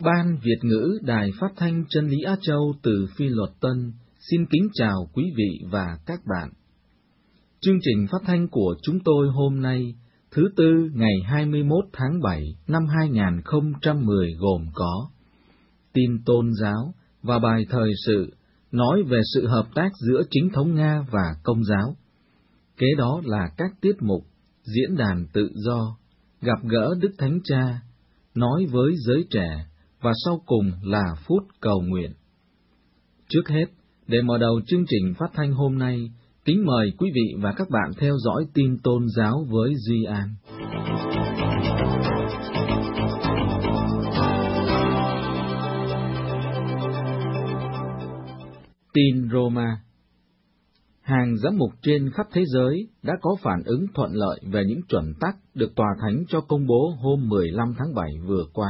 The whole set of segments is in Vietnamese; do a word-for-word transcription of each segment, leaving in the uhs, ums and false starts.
Ban Việt ngữ Đài Phát thanh Chân lý Á Châu từ Phi Luật Tân xin kính chào quý vị và các bạn. Chương trình phát thanh của chúng tôi hôm nay, thứ Tư ngày hai mươi mốt tháng bảy năm hai nghìn không trăm mười gồm có tin tôn giáo và bài thời sự nói về sự hợp tác giữa chính thống Nga và Công giáo. Kế đó là các tiết mục diễn đàn tự do, gặp gỡ Đức Thánh Cha, nói với giới trẻ, và sau cùng là phút cầu nguyện. Trước hết, để mở đầu chương trình phát thanh hôm nay, kính mời quý vị và các bạn theo dõi tin tôn giáo với Duy An. Tin Roma. Hàng giám mục trên khắp thế giới đã có phản ứng thuận lợi về những chuẩn tắc được Tòa Thánh cho công bố hôm mười lăm tháng bảy vừa qua.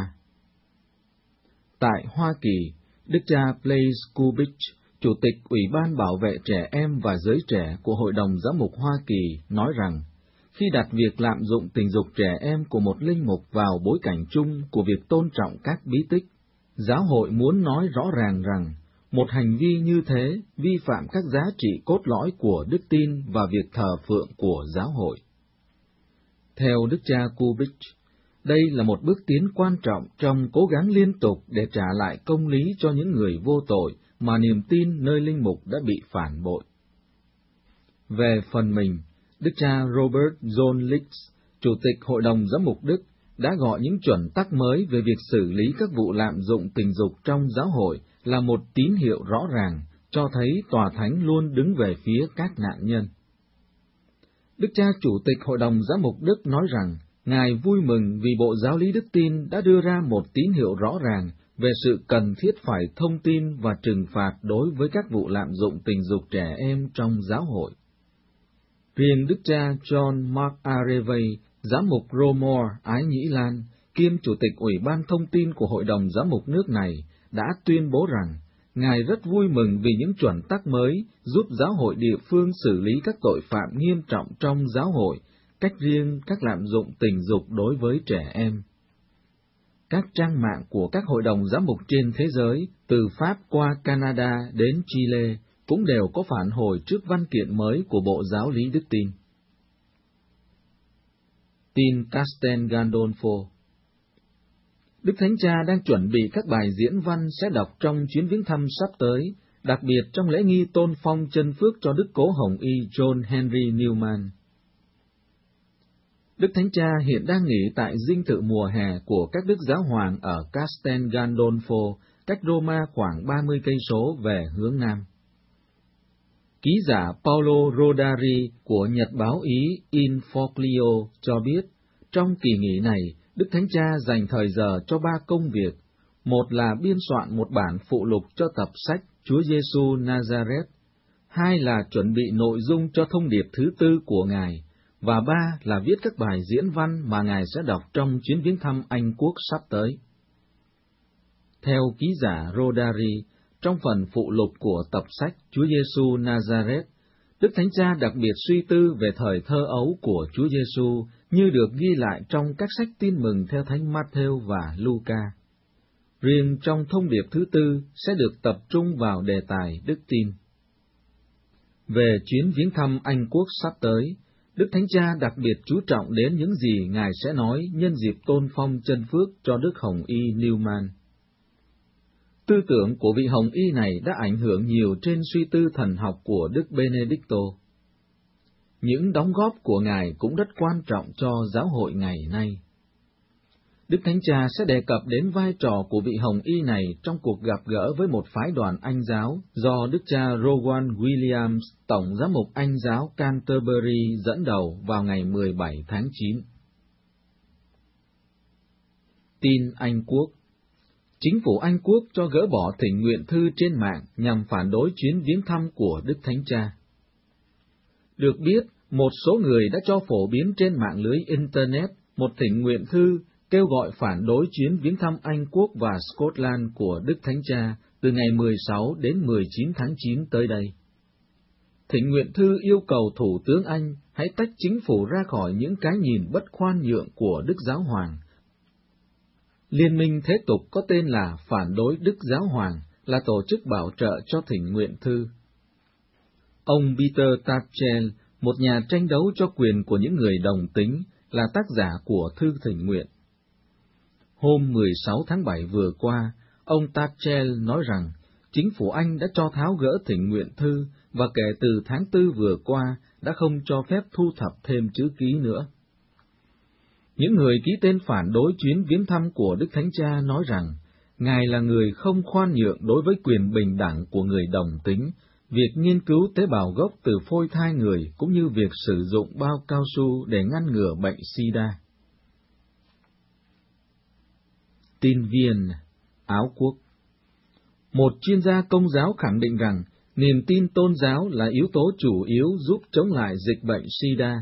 Tại Hoa Kỳ, Đức cha Blaise Kubich, Chủ tịch Ủy ban Bảo vệ Trẻ Em và Giới Trẻ của Hội đồng Giám mục Hoa Kỳ, nói rằng, khi đặt việc lạm dụng tình dục trẻ em của một linh mục vào bối cảnh chung của việc tôn trọng các bí tích, giáo hội muốn nói rõ ràng rằng, một hành vi như thế vi phạm các giá trị cốt lõi của đức tin và việc thờ phượng của giáo hội. Theo Đức cha Kubich, đây là một bước tiến quan trọng trong cố gắng liên tục để trả lại công lý cho những người vô tội mà niềm tin nơi linh mục đã bị phản bội. Về phần mình, Đức cha Robert John Lix, Chủ tịch Hội đồng Giám mục Đức, đã gọi những chuẩn tắc mới về việc xử lý các vụ lạm dụng tình dục trong giáo hội là một tín hiệu rõ ràng, cho thấy Tòa Thánh luôn đứng về phía các nạn nhân. Đức cha Chủ tịch Hội đồng Giám mục Đức nói rằng, Ngài vui mừng vì Bộ Giáo lý Đức tin đã đưa ra một tín hiệu rõ ràng về sự cần thiết phải thông tin và trừng phạt đối với các vụ lạm dụng tình dục trẻ em trong giáo hội. Riêng Đức cha John Mark Arevey, Giám mục Romore, Ái Nhĩ Lan, kiêm Chủ tịch Ủy ban Thông tin của Hội đồng Giám mục nước này, đã tuyên bố rằng, Ngài rất vui mừng vì những chuẩn tắc mới giúp giáo hội địa phương xử lý các tội phạm nghiêm trọng trong giáo hội, cách riêng các lạm dụng tình dục đối với trẻ em. Các trang mạng của các hội đồng giám mục trên thế giới, từ Pháp qua Canada đến Chile, cũng đều có phản hồi trước văn kiện mới của Bộ Giáo lý Đức tin. Tin Castel Gandolfo. Đức Thánh Cha đang chuẩn bị các bài diễn văn sẽ đọc trong chuyến viếng thăm sắp tới, đặc biệt trong lễ nghi tôn phong chân phước cho Đức Cố Hồng Y John Henry Newman. Đức Thánh Cha hiện đang nghỉ tại dinh thự mùa hè của các đức giáo hoàng ở Castel Gandolfo, cách Roma khoảng ba mươi cây số về hướng nam. Ký giả Paolo Rodari của Nhật báo Ý Infoglio cho biết, trong kỳ nghỉ này, Đức Thánh Cha dành thời giờ cho ba công việc. Một là biên soạn một bản phụ lục cho tập sách Chúa Giêsu Nazareth, hai là chuẩn bị nội dung cho thông điệp thứ tư của Ngài, và ba là viết các bài diễn văn mà Ngài sẽ đọc trong chuyến viếng thăm Anh Quốc sắp tới. Theo ký giả Rodari, trong phần phụ lục của tập sách Chúa Giêsu Nazareth, Đức Thánh Cha đặc biệt suy tư về thời thơ ấu của Chúa Giêsu như được ghi lại trong các sách tin mừng theo Thánh Matthew và Luca. Riêng trong thông điệp thứ tư sẽ được tập trung vào đề tài đức tin. Về chuyến viếng thăm Anh Quốc sắp tới, Đức Thánh Cha đặc biệt chú trọng đến những gì Ngài sẽ nói nhân dịp tôn phong chân phước cho Đức Hồng Y Newman. Tư tưởng của vị Hồng Y này đã ảnh hưởng nhiều trên suy tư thần học của Đức Benedicto. Những đóng góp của Ngài cũng rất quan trọng cho giáo hội ngày nay. Đức Thánh Cha sẽ đề cập đến vai trò của vị Hồng Y này trong cuộc gặp gỡ với một phái đoàn Anh giáo do Đức cha Rowan Williams, Tổng giám mục Anh giáo Canterbury dẫn đầu vào ngày mười bảy tháng chín. Tin Anh Quốc. Chính phủ Anh Quốc cho gỡ bỏ thỉnh nguyện thư trên mạng nhằm phản đối chuyến viếng thăm của Đức Thánh Cha. Được biết, một số người đã cho phổ biến trên mạng lưới Internet một thỉnh nguyện thư kêu gọi phản đối chuyến viếng thăm Anh Quốc và Scotland của Đức Thánh Cha từ ngày mười sáu đến mười chín tháng chín tới đây. Thỉnh nguyện thư yêu cầu Thủ tướng Anh hãy tách chính phủ ra khỏi những cái nhìn bất khoan nhượng của Đức Giáo Hoàng, Liên minh thế tục có tên là Phản đối Đức Giáo Hoàng, là tổ chức bảo trợ cho thỉnh nguyện thư. Ông Peter Tatchell, một nhà tranh đấu cho quyền của những người đồng tính, là tác giả của thư thỉnh nguyện. Hôm mười sáu tháng bảy vừa qua, ông Tatchell nói rằng chính phủ Anh đã cho tháo gỡ thỉnh nguyện thư và kể từ tháng tư vừa qua đã không cho phép thu thập thêm chữ ký nữa. Những người ký tên phản đối chuyến viếng thăm của Đức Thánh Cha nói rằng Ngài là người không khoan nhượng đối với quyền bình đẳng của người đồng tính, việc nghiên cứu tế bào gốc từ phôi thai người cũng như việc sử dụng bao cao su để ngăn ngừa bệnh sida. Tin viên, Áo Quốc. Một chuyên gia Công giáo khẳng định rằng niềm tin tôn giáo là yếu tố chủ yếu giúp chống lại dịch bệnh sida.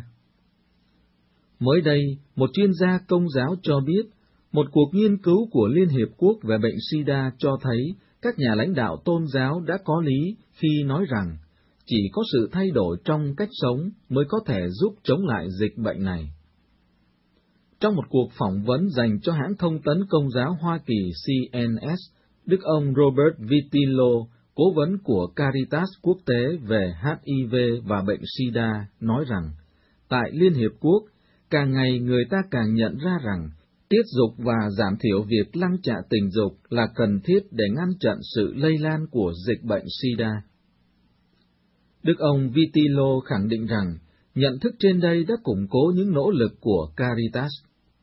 Mới đây, một chuyên gia Công giáo cho biết, một cuộc nghiên cứu của Liên Hiệp Quốc về bệnh sida cho thấy các nhà lãnh đạo tôn giáo đã có lý khi nói rằng chỉ có sự thay đổi trong cách sống mới có thể giúp chống lại dịch bệnh này. Trong một cuộc phỏng vấn dành cho hãng thông tấn Công giáo Hoa Kỳ C N S, Đức ông Robert Vitillo, cố vấn của Caritas quốc tế về H I V và bệnh sida, nói rằng, tại Liên Hiệp Quốc, càng ngày người ta càng nhận ra rằng tiết dục và giảm thiểu việc lăng trạ tình dục là cần thiết để ngăn chặn sự lây lan của dịch bệnh sida. Đức ông Vitillo khẳng định rằng nhận thức trên đây đã củng cố những nỗ lực của Caritas.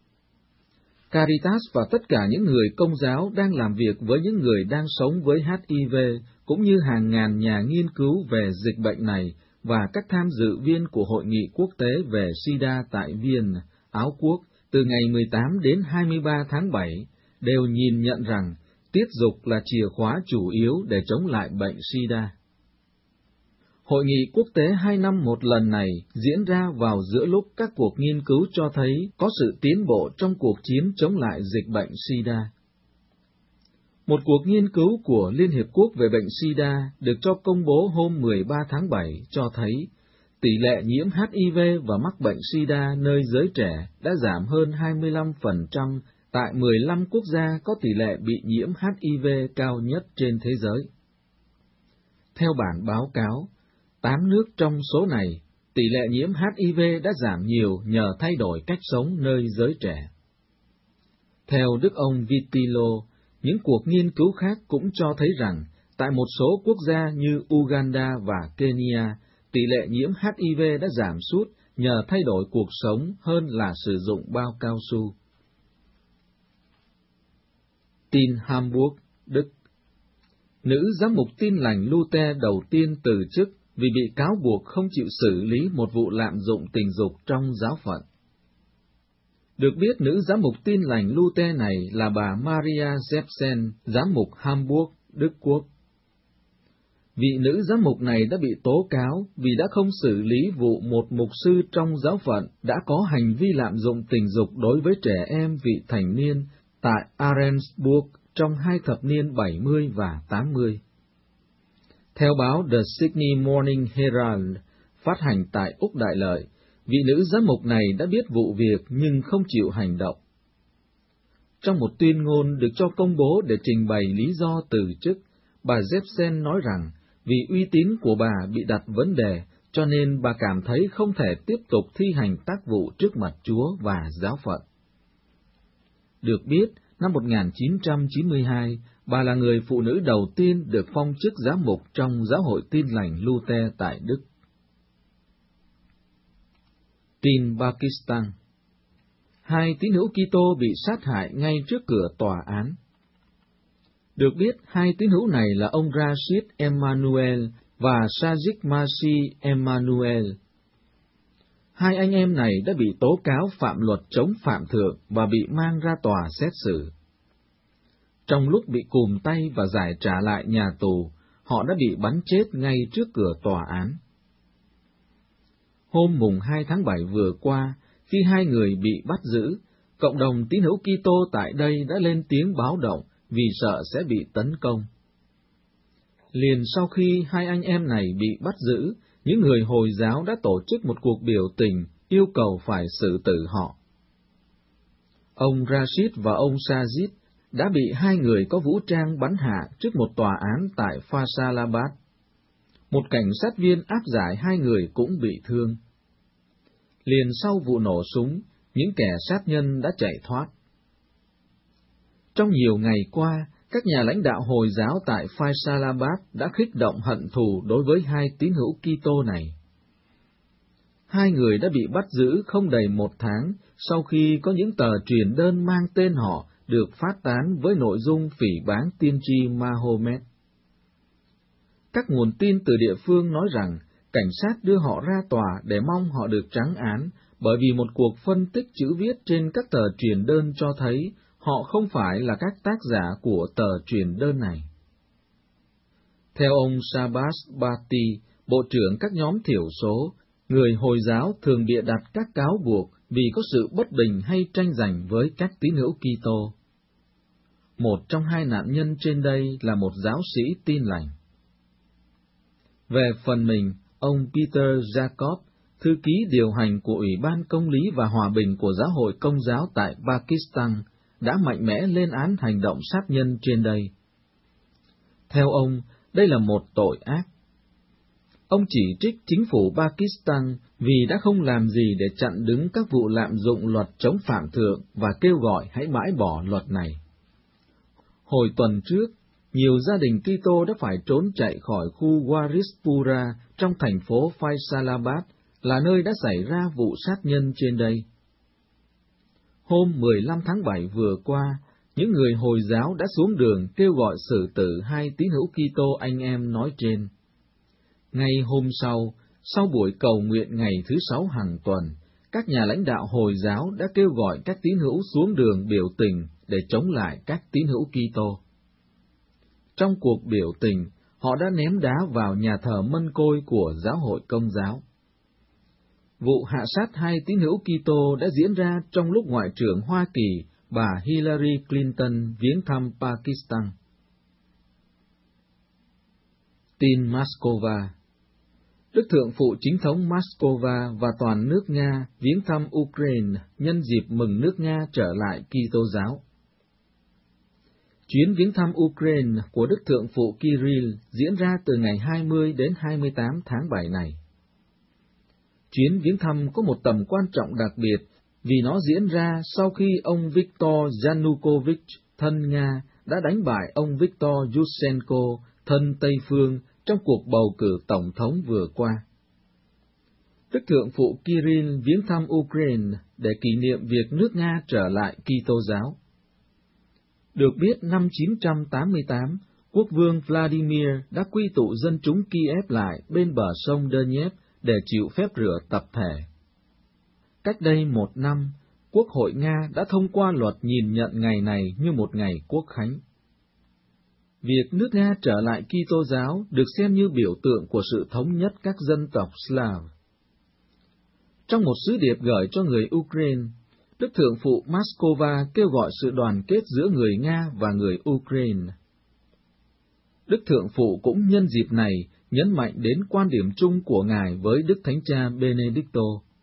Caritas và tất cả những người Công giáo đang làm việc với những người đang sống với H I V, cũng như hàng ngàn nhà nghiên cứu về dịch bệnh này và các tham dự viên của Hội nghị quốc tế về sida tại Viên, Áo Quốc, từ ngày mười tám đến hai mươi ba tháng bảy, đều nhìn nhận rằng tiết dục là chìa khóa chủ yếu để chống lại bệnh sida. Hội nghị quốc tế hai năm một lần này diễn ra vào giữa lúc các cuộc nghiên cứu cho thấy có sự tiến bộ trong cuộc chiến chống lại dịch bệnh sida. Một cuộc nghiên cứu của Liên Hiệp Quốc về bệnh sida được cho công bố hôm mười ba tháng bảy cho thấy tỷ lệ nhiễm H I V và mắc bệnh sida nơi giới trẻ đã giảm hơn hai mươi lăm phần trăm tại mười lăm quốc gia có tỷ lệ bị nhiễm H I V cao nhất trên thế giới. Theo bản báo cáo, tám nước trong số này, tỷ lệ nhiễm H I V đã giảm nhiều nhờ thay đổi cách sống nơi giới trẻ. Theo Đức ông Vitillo, những cuộc nghiên cứu khác cũng cho thấy rằng, tại một số quốc gia như Uganda và Kenya, tỷ lệ nhiễm H I V đã giảm sút nhờ thay đổi cuộc sống hơn là sử dụng bao cao su. Tin Hamburg, Đức. Nữ giám mục Tin lành Luther đầu tiên từ chức vì bị cáo buộc không chịu xử lý một vụ lạm dụng tình dục trong giáo phận. Được biết, nữ giám mục Tin lành Luther này là bà Maria Jepsen, giám mục Hamburg, Đức Quốc. Vị nữ giám mục này đã bị tố cáo vì đã không xử lý vụ một mục sư trong giáo phận đã có hành vi lạm dụng tình dục đối với trẻ em vị thành niên tại Ahrensburg trong hai thập niên bảy mươi và tám mươi. Theo báo The Sydney Morning Herald, phát hành tại Úc Đại Lợi, vị nữ giám mục này đã biết vụ việc nhưng không chịu hành động. Trong một tuyên ngôn được cho công bố để trình bày lý do từ chức, bà Jepsen nói rằng vì uy tín của bà bị đặt vấn đề, cho nên bà cảm thấy không thể tiếp tục thi hành tác vụ trước mặt Chúa và giáo phận. Được biết, năm một nghìn chín trăm chín mươi hai, bà là người phụ nữ đầu tiên được phong chức giám mục trong Giáo hội Tin lành Luther tại Đức. Tin Pakistan. Hai tín hữu Kitô bị sát hại ngay trước cửa tòa án. Được biết, hai tín hữu này là ông Rashid Emmanuel và Sajid Masi Emmanuel. Hai anh em này đã bị tố cáo phạm luật chống phạm thượng và bị mang ra tòa xét xử. Trong lúc bị cùm tay và giải trả lại nhà tù, họ đã bị bắn chết ngay trước cửa tòa án. Hôm mùng hai tháng bảy vừa qua, khi hai người bị bắt giữ, cộng đồng tín hữu Kitô tại đây đã lên tiếng báo động vì sợ sẽ bị tấn công. Liền sau khi hai anh em này bị bắt giữ, những người Hồi giáo đã tổ chức một cuộc biểu tình yêu cầu phải xử tử họ. Ông Rashid và ông Sajid đã bị hai người có vũ trang bắn hạ trước một tòa án tại Faisalabad. Một cảnh sát viên áp giải hai người cũng bị thương. Liền sau vụ nổ súng, những kẻ sát nhân đã chạy thoát. Trong nhiều ngày qua, các nhà lãnh đạo Hồi giáo tại Faisalabad đã khích động hận thù đối với hai tín hữu Kitô này. Hai người đã bị bắt giữ không đầy một tháng sau khi có những tờ truyền đơn mang tên họ được phát tán với nội dung phỉ báng tiên tri Mahomet. Các nguồn tin từ địa phương nói rằng cảnh sát đưa họ ra tòa để mong họ được trắng án, bởi vì một cuộc phân tích chữ viết trên các tờ truyền đơn cho thấy họ không phải là các tác giả của tờ truyền đơn này. Theo ông Shahbaz Bhatti, Bộ trưởng các nhóm thiểu số, người Hồi giáo thường bịa đặt các cáo buộc vì có sự bất bình hay tranh giành với các tín hữu Kitô. Một trong hai nạn nhân trên đây là một giáo sĩ tin lành. Về phần mình, ông Peter Jacob, thư ký điều hành của Ủy ban Công lý và Hòa bình của Giáo hội Công giáo tại Pakistan, đã mạnh mẽ lên án hành động sát nhân trên đây. Theo ông, đây là một tội ác. Ông chỉ trích chính phủ Pakistan vì đã không làm gì để chặn đứng các vụ lạm dụng luật chống phạm thượng và kêu gọi hãy bãi bỏ luật này. Hồi tuần trước, nhiều gia đình Kitô đã phải trốn chạy khỏi khu Warispura trong thành phố Faisalabad, là nơi đã xảy ra vụ sát nhân trên đây. Hôm mười lăm tháng bảy vừa qua, những người Hồi giáo đã xuống đường kêu gọi xử tử hai tín hữu Kitô anh em nói trên. Ngay hôm sau, sau buổi cầu nguyện ngày thứ sáu hàng tuần, các nhà lãnh đạo Hồi giáo đã kêu gọi các tín hữu xuống đường biểu tình để chống lại các tín hữu Kitô. Trong cuộc biểu tình, họ đã ném đá vào nhà thờ Mân Côi của Giáo hội Công giáo. Vụ hạ sát hai tín hữu Kitô đã diễn ra trong lúc Ngoại trưởng Hoa Kỳ, bà Hillary Clinton viếng thăm Pakistan. Tin Moscow. Đức Thượng phụ Chính thống Moscow và toàn nước Nga viếng thăm Ukraine nhân dịp mừng nước Nga trở lại Kitô giáo. Chuyến viếng thăm Ukraine của Đức Thượng phụ Kirill diễn ra từ ngày hai mươi đến hai mươi tám tháng bảy này. Chuyến viếng thăm có một tầm quan trọng đặc biệt vì nó diễn ra sau khi ông Viktor Yanukovych, thân Nga, đã đánh bại ông Viktor Yushchenko, thân Tây Phương, trong cuộc bầu cử tổng thống vừa qua. Đức Thượng phụ Kirill viếng thăm Ukraine để kỷ niệm việc nước Nga trở lại Kitô giáo. Được biết năm chín trăm tám mươi tám, quốc vương Vladimir đã quy tụ dân chúng Kiev lại bên bờ sông Donetsk để chịu phép rửa tập thể. Cách đây một năm, Quốc hội Nga đã thông qua luật nhìn nhận ngày này như một ngày quốc khánh. Việc nước Nga trở lại Kitô giáo được xem như biểu tượng của sự thống nhất các dân tộc Slav. Trong một sứ điệp gửi cho người Ukraine, Đức Thượng phụ Moscow kêu gọi sự đoàn kết giữa người Nga và người Ukraine. Đức Thượng phụ cũng nhân dịp này nhấn mạnh đến quan điểm chung của Ngài với Đức Thánh Cha Benedicto.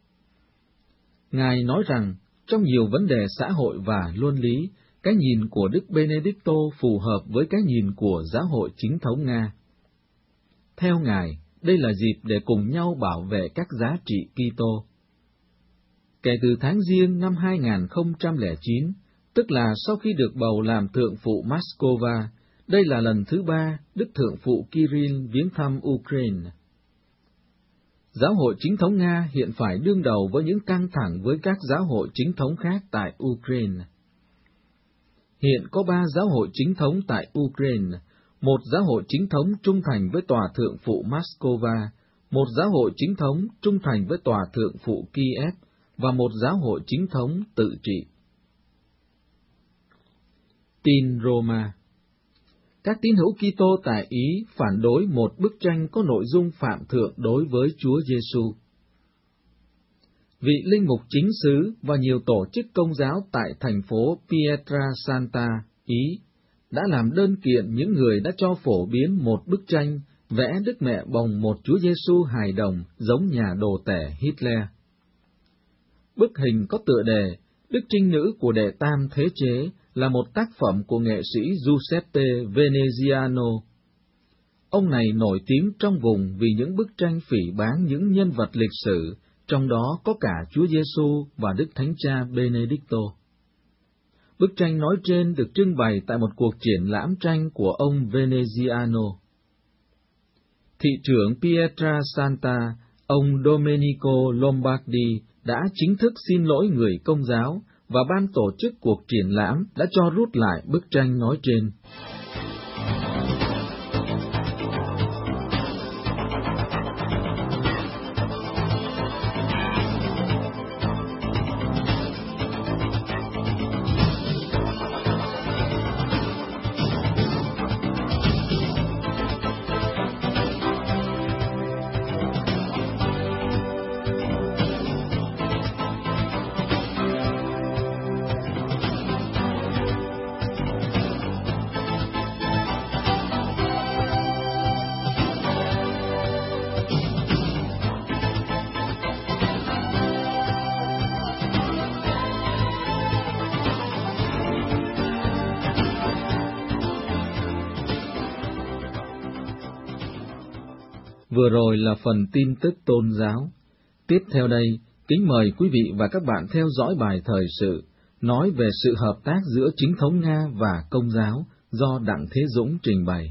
Ngài nói rằng, trong nhiều vấn đề xã hội và luân lý, cái nhìn của Đức Benedicto phù hợp với cái nhìn của Giáo hội Chính thống Nga. Theo Ngài, đây là dịp để cùng nhau bảo vệ các giá trị Kitô. Kể từ tháng Giêng năm hai nghìn không trăm lẻ chín, tức là sau khi được bầu làm Thượng phụ Moscow, đây là lần thứ ba Đức Thượng phụ Kirill viếng thăm Ukraine. Giáo hội Chính thống Nga hiện phải đương đầu với những căng thẳng với các giáo hội chính thống khác tại Ukraine. Hiện có ba giáo hội chính thống tại Ukraine, một giáo hội chính thống trung thành với Tòa Thượng phụ Moscow, một giáo hội chính thống trung thành với Tòa Thượng phụ Kiev, và một giáo hội chính thống tự trị. Tin Roma. Các tín hữu Kitô tại Ý phản đối một bức tranh có nội dung phạm thượng đối với Chúa Giêsu. Vị linh mục chính xứ và nhiều tổ chức công giáo tại thành phố Pietrasanta, Ý, đã làm đơn kiện những người đã cho phổ biến một bức tranh vẽ Đức Mẹ bồng một Chúa Giêsu hài đồng giống nhà đồ tể Hitler. Bức hình có tựa đề Đức Trinh Nữ của Đệ Tam Thế Chế là một tác phẩm của nghệ sĩ Giuseppe Veneziano. Ông này nổi tiếng trong vùng vì những bức tranh phỉ báng những nhân vật lịch sử, trong đó có cả Chúa Giêsu và Đức Thánh Cha Benedicto. Bức tranh nói trên được trưng bày tại một cuộc triển lãm tranh của ông Veneziano. Thị trưởng Pietrasanta, ông Domenico Lombardi đã chính thức xin lỗi người Công giáo, và ban tổ chức cuộc triển lãm đã cho rút lại bức tranh nói trên. Vừa rồi là phần tin tức tôn giáo. Tiếp theo đây, kính mời quý vị và các bạn theo dõi bài thời sự, nói về sự hợp tác giữa chính thống Nga và Công giáo, do Đặng Thế Dũng trình bày.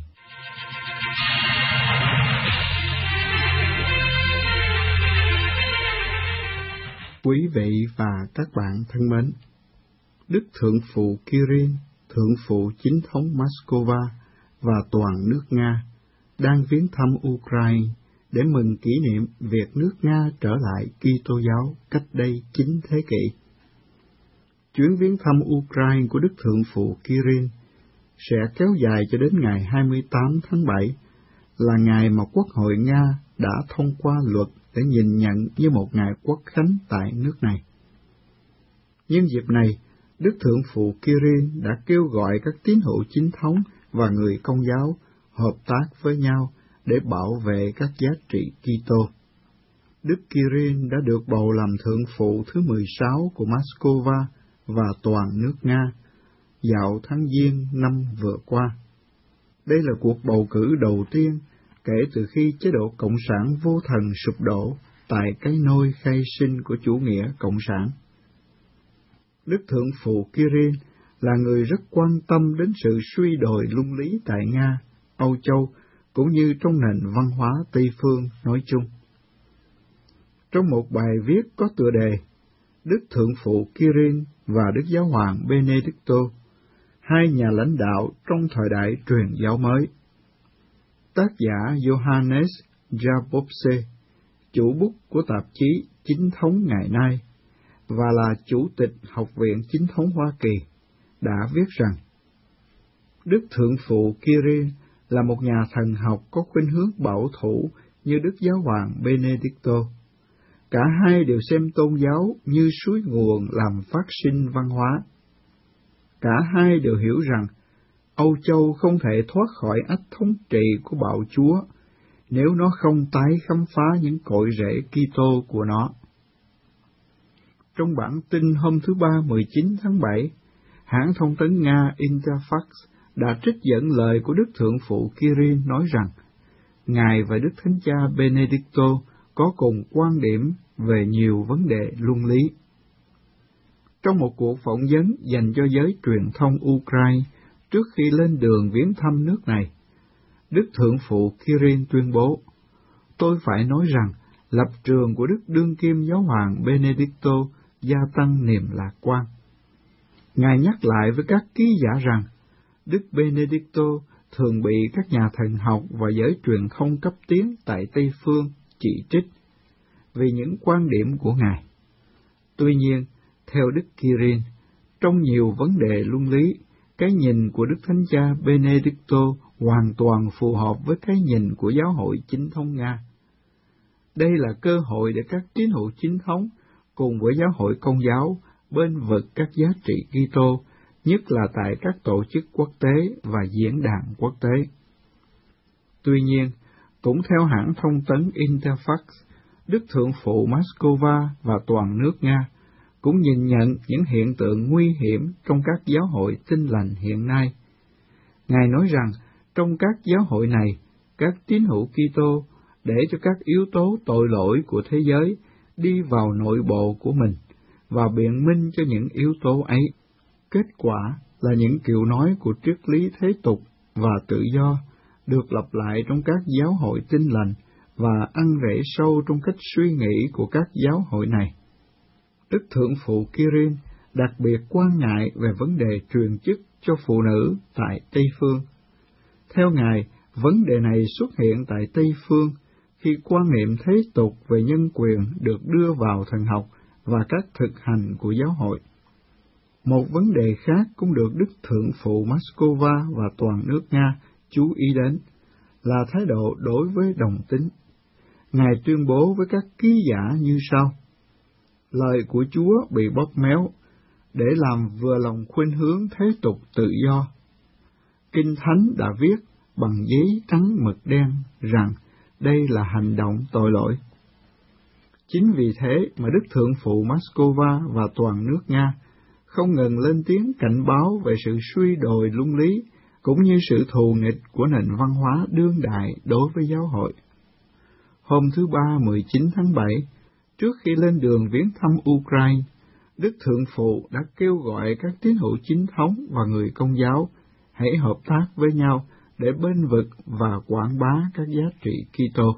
Quý vị và các bạn thân mến, Đức Thượng phụ Kirill, Thượng phụ chính thống Moscow và toàn nước Nga đang viếng thăm Ukraine để mừng kỷ niệm việc nước Nga trở lại Kitô giáo cách đây chín thế kỷ. Chuyến viếng thăm Ukraine của Đức Thượng phụ Kirill sẽ kéo dài cho đến ngày hai mươi tám tháng bảy, là ngày mà Quốc hội Nga đã thông qua luật để nhìn nhận như một ngày quốc khánh tại nước này. Nhân dịp này, Đức Thượng phụ Kirill đã kêu gọi các tín hữu chính thống và người Công giáo hợp tác với nhau để bảo vệ các giá trị Kitô. Đức Kirill đã được bầu làm thượng phụ thứ mười sáu của Moscow và toàn nước Nga vào tháng Giêng năm vừa qua. Đây là cuộc bầu cử đầu tiên kể từ khi chế độ Cộng sản vô thần sụp đổ tại cái nôi khai sinh của chủ nghĩa Cộng sản. Đức Thượng phụ Kirill là người rất quan tâm đến sự suy đồi luân lý tại Nga, Âu Châu, cũng như trong nền văn hóa Tây phương nói chung. Trong một bài viết có tựa đề Đức Thượng phụ Kirill và Đức Giáo hoàng Benedicto, hai nhà lãnh đạo trong thời đại truyền giáo mới, tác giả Johannes Jabovse, chủ bút của tạp chí Chính thống ngày nay và là Chủ tịch Học viện Chính thống Hoa Kỳ, đã viết rằng Đức Thượng phụ Kirill là một nhà thần học có khuynh hướng bảo thủ như Đức Giáo hoàng Benedicto. Cả hai đều xem tôn giáo như suối nguồn làm phát sinh văn hóa. Cả hai đều hiểu rằng Âu Châu không thể thoát khỏi ách thống trị của bạo chúa nếu nó không tái khám phá những cội rễ Kitô của nó. Trong bản tin hôm thứ Ba mười chín tháng bảy, hãng thông tấn Nga Interfax đã trích dẫn lời của Đức Thượng phụ Kirill nói rằng Ngài và Đức Thánh Cha Benedicto có cùng quan điểm về nhiều vấn đề luân lý. Trong một cuộc phỏng vấn dành cho giới truyền thông Ukraine trước khi lên đường viếng thăm nước này, Đức Thượng phụ Kirill tuyên bố, tôi phải nói rằng lập trường của Đức Đương Kim Giáo hoàng Benedicto gia tăng niềm lạc quan. Ngài nhắc lại với các ký giả rằng Đức Benedicto thường bị các nhà thần học và giới truyền thông cấp tiến tại Tây Phương chỉ trích vì những quan điểm của Ngài. Tuy nhiên, theo Đức Kirill, trong nhiều vấn đề luân lý, cái nhìn của Đức Thánh Cha Benedicto hoàn toàn phù hợp với cái nhìn của Giáo hội Chính thống Nga. Đây là cơ hội để các tín hữu chính thống cùng với Giáo hội Công giáo bên vực các giá trị Kitô, nhất là tại các tổ chức quốc tế và diễn đàn quốc tế. Tuy nhiên, cũng theo hãng thông tấn Interfax, Đức Thượng phụ Moscow và toàn nước Nga cũng nhìn nhận những hiện tượng nguy hiểm trong các giáo hội Tin Lành hiện nay. Ngài nói rằng, trong các giáo hội này, các tín hữu Kitô để cho các yếu tố tội lỗi của thế giới đi vào nội bộ của mình và biện minh cho những yếu tố ấy. Kết quả là những kiểu nói của triết lý thế tục và tự do được lặp lại trong các giáo hội Tin Lành và ăn rễ sâu trong cách suy nghĩ của các giáo hội này. Đức Thượng phụ Kirin đặc biệt quan ngại về vấn đề truyền chức cho phụ nữ tại Tây Phương. Theo Ngài, vấn đề này xuất hiện tại Tây Phương khi quan niệm thế tục về nhân quyền được đưa vào thần học và các thực hành của giáo hội. Một vấn đề khác cũng được Đức Thượng phụ Moscow và toàn nước Nga chú ý đến là thái độ đối với đồng tính. Ngài tuyên bố với các ký giả như sau: lời của Chúa bị bóp méo để làm vừa lòng khuynh hướng thế tục tự do. Kinh Thánh đã viết bằng giấy trắng mực đen rằng đây là hành động tội lỗi. Chính vì thế mà Đức Thượng phụ Moscow và toàn nước Nga không ngừng lên tiếng cảnh báo về sự suy đồi luân lý cũng như sự thù nghịch của nền văn hóa đương đại đối với giáo hội. Hôm thứ Ba mười chín tháng bảy, trước khi lên đường viếng thăm Ukraine, Đức Thượng phụ đã kêu gọi các tín hữu chính thống và người Công giáo hãy hợp tác với nhau để bênh vực và quảng bá các giá trị Kitô.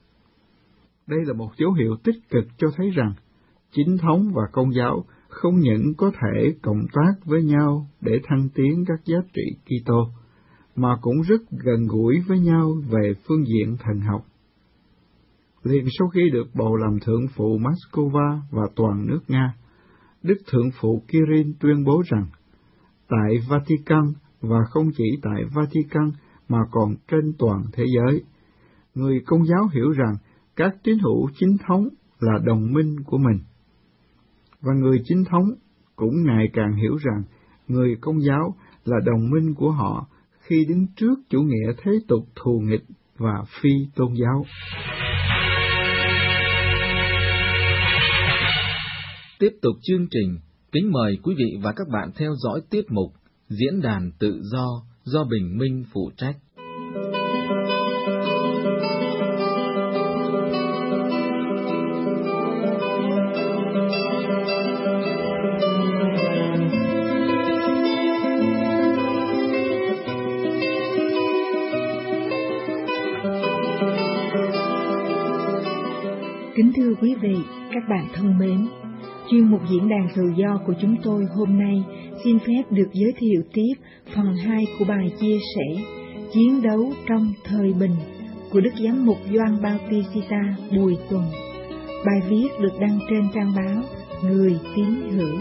Đây là một dấu hiệu tích cực cho thấy rằng chính thống và Công giáo không những có thể cộng tác với nhau để thăng tiến các giá trị Kitô, mà cũng rất gần gũi với nhau về phương diện thần học. Liền sau khi được bầu làm Thượng phụ Moscow và toàn nước Nga, Đức Thượng phụ Kirin tuyên bố rằng, tại Vatican và không chỉ tại Vatican mà còn trên toàn thế giới, người Công giáo hiểu rằng các tín hữu chính thống là đồng minh của mình. Và người chính thống cũng ngày càng hiểu rằng người Công giáo là đồng minh của họ khi đứng trước chủ nghĩa thế tục thù nghịch và phi tôn giáo. Tiếp tục chương trình, kính mời quý vị và các bạn theo dõi tiết mục Diễn đàn Tự do do Bình Minh phụ trách. Kính thưa quý vị, các bạn thân mến, chuyên mục Diễn đàn Tự do của chúng tôi hôm nay xin phép được giới thiệu tiếp phần hai của bài chia sẻ Chiến đấu trong thời bình của Đức Giám mục Gioan Bautista Bùi Tuần. Bài viết được đăng trên trang báo Người Tín Hữu.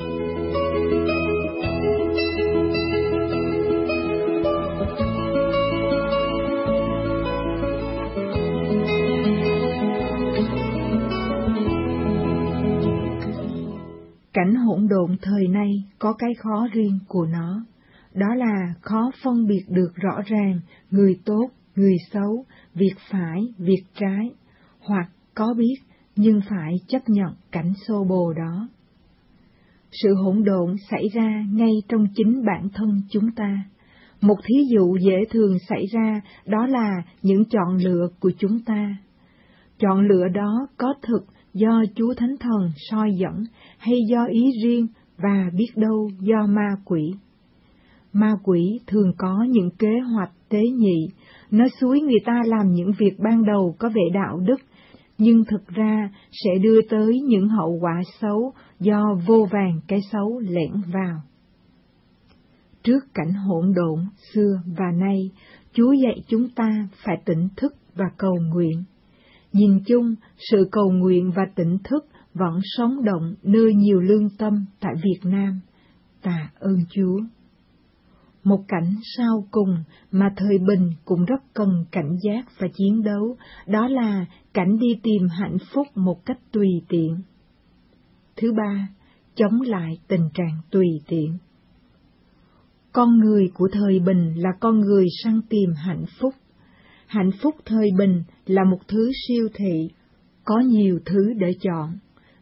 Cảnh hỗn độn thời nay có cái khó riêng của nó, đó là khó phân biệt được rõ ràng người tốt, người xấu, việc phải, việc trái, hoặc có biết nhưng phải chấp nhận cảnh xô bồ đó. Sự hỗn độn xảy ra ngay trong chính bản thân chúng ta. Một thí dụ dễ thường xảy ra đó là những chọn lựa của chúng ta. Chọn lựa đó có thực do Chúa Thánh Thần soi dẫn hay do ý riêng và biết đâu do ma quỷ. Ma quỷ thường có những kế hoạch tế nhị, nó xúi người ta làm những việc ban đầu có vẻ đạo đức, nhưng thực ra sẽ đưa tới những hậu quả xấu do vô vàn cái xấu lẻn vào. Trước cảnh hỗn độn xưa và nay, Chúa dạy chúng ta phải tỉnh thức và cầu nguyện. Nhìn chung, sự cầu nguyện và tỉnh thức vẫn sống động nơi nhiều lương tâm tại Việt Nam. Tạ ơn Chúa. Một cảnh sau cùng mà thời bình cũng rất cần cảnh giác và chiến đấu, đó là cảnh đi tìm hạnh phúc một cách tùy tiện. Thứ ba, chống lại tình trạng tùy tiện. Con người của thời bình là con người săn tìm hạnh phúc. Hạnh phúc thời bình là một thứ siêu thị, có nhiều thứ để chọn,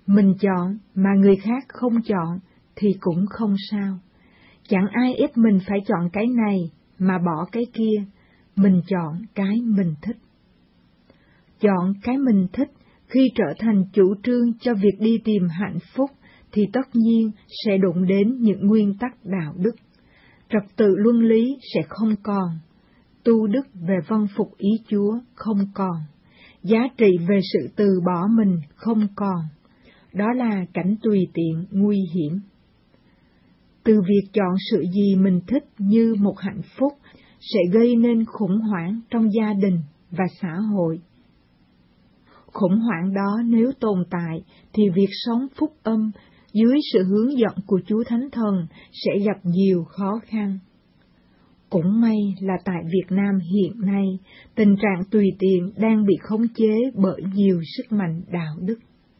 Mình chọn mà người khác không chọn thì cũng không sao. Chẳng ai ép mình phải chọn cái này mà bỏ cái kia, mình chọn cái mình thích. Chọn cái mình thích khi trở thành chủ trương cho việc đi tìm hạnh phúc thì tất nhiên sẽ đụng đến những nguyên tắc đạo đức. Trật tự luân lý sẽ không còn, tu đức về vâng phục ý Chúa không còn, giá trị về sự từ bỏ mình không còn. Đó là cảnh tùy tiện nguy hiểm. Từ việc chọn sự gì mình thích như một hạnh phúc sẽ gây nên khủng hoảng trong gia đình và xã hội. Khủng hoảng đó nếu tồn tại thì việc sống phúc âm dưới sự hướng dẫn của Chúa Thánh Thần sẽ gặp nhiều khó khăn. Cũng may là tại Việt Nam hiện nay, tình trạng tùy tiện đang bị khống chế bởi nhiều sức mạnh đạo đức.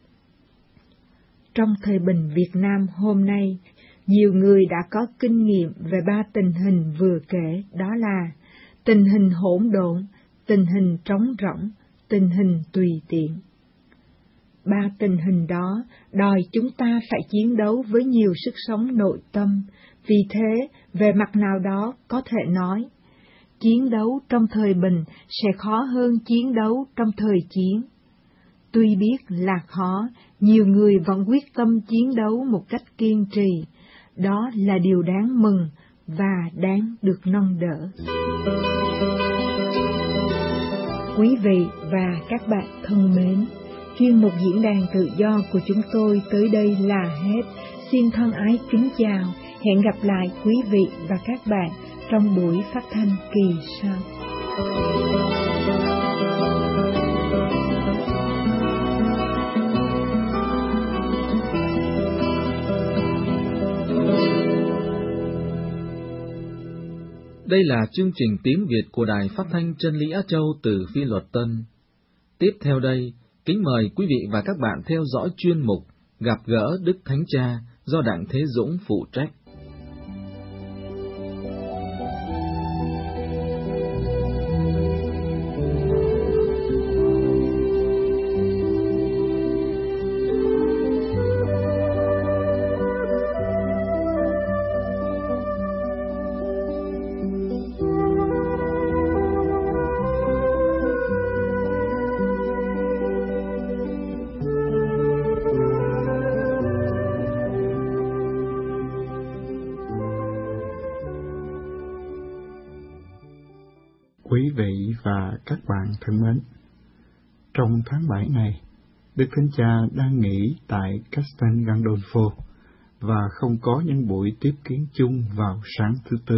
Trong thời bình Việt Nam hôm nay, nhiều người đã có kinh nghiệm về ba tình hình vừa kể, đó là tình hình hỗn độn, tình hình trống rỗng, tình hình tùy tiện. Ba tình hình đó đòi chúng ta phải chiến đấu với nhiều sức sống nội tâm, vì thế, về mặt nào đó có thể nói, chiến đấu trong thời bình sẽ khó hơn chiến đấu trong thời chiến. Tuy biết là khó, nhiều người vẫn quyết tâm chiến đấu một cách kiên trì, đó là điều đáng mừng và đáng được nâng đỡ. Quý vị và các bạn thân mến, chuyên mục diễn đàn tự do của chúng tôi tới đây là hết. Xin thân ái kính chào, hẹn gặp lại quý vị và các bạn trong buổi phát thanh kỳ sau. Đây là chương trình tiếng Việt của Đài Phát thanh Chân lý Á Châu từ Phi Luật Tân. Tiếp theo đây, kính mời quý vị và các bạn theo dõi chuyên mục Gặp gỡ Đức Thánh Cha do Đặng Thế Dũng phụ trách. Quý vị và các bạn thân mến, trong tháng bảy này, Đức Thánh Cha đang nghỉ tại Castel Gandolfo và không có những buổi tiếp kiến chung vào sáng thứ Tư.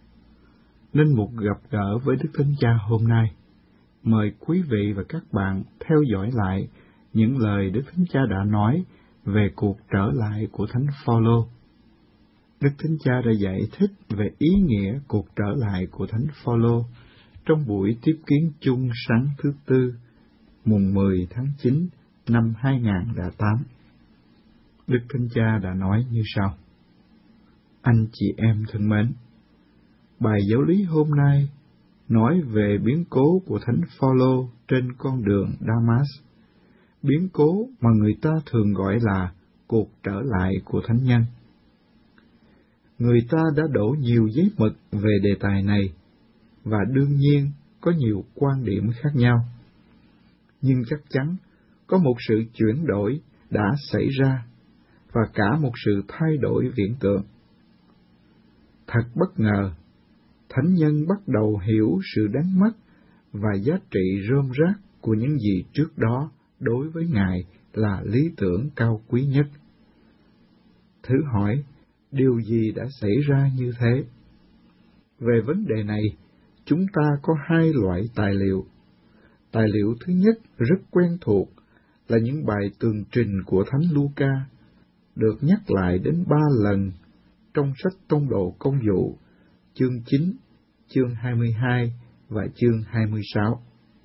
Nên một gặp gỡ với Đức Thánh Cha hôm nay, mời quý vị và các bạn theo dõi lại những lời Đức Thánh Cha đã nói về cuộc trở lại của Thánh Phaolô. Đức Thánh Cha đã giải thích về ý nghĩa cuộc trở lại của Thánh Phaolô trong buổi tiếp kiến chung sáng thứ Tư, mùng mười tháng chín năm hai nghìn không trăm lẻ tám. Đức Thánh Cha đã nói như sau: Anh chị em thân mến, bài giáo lý hôm nay nói về biến cố của Thánh Phaolô trên con đường Damas, biến cố mà người ta thường gọi là cuộc trở lại của Thánh Nhân. Người ta đã đổ nhiều giấy mực về đề tài này, và đương nhiên có nhiều quan điểm khác nhau. Nhưng chắc chắn có một sự chuyển đổi đã xảy ra, và cả một sự thay đổi viễn tượng. Thật bất ngờ, Thánh Nhân bắt đầu hiểu sự đánh mất và giá trị rơm rác của những gì trước đó đối với Ngài là lý tưởng cao quý nhất. Thử hỏi, điều gì đã xảy ra như thế? Về vấn đề này, chúng ta có hai loại tài liệu. Tài liệu thứ nhất rất quen thuộc là những bài tường trình của Thánh Luca, được nhắc lại đến ba lần trong sách Tông Đồ Công vụ, chương chín, chương hai mươi hai và chương hai mươi sáu.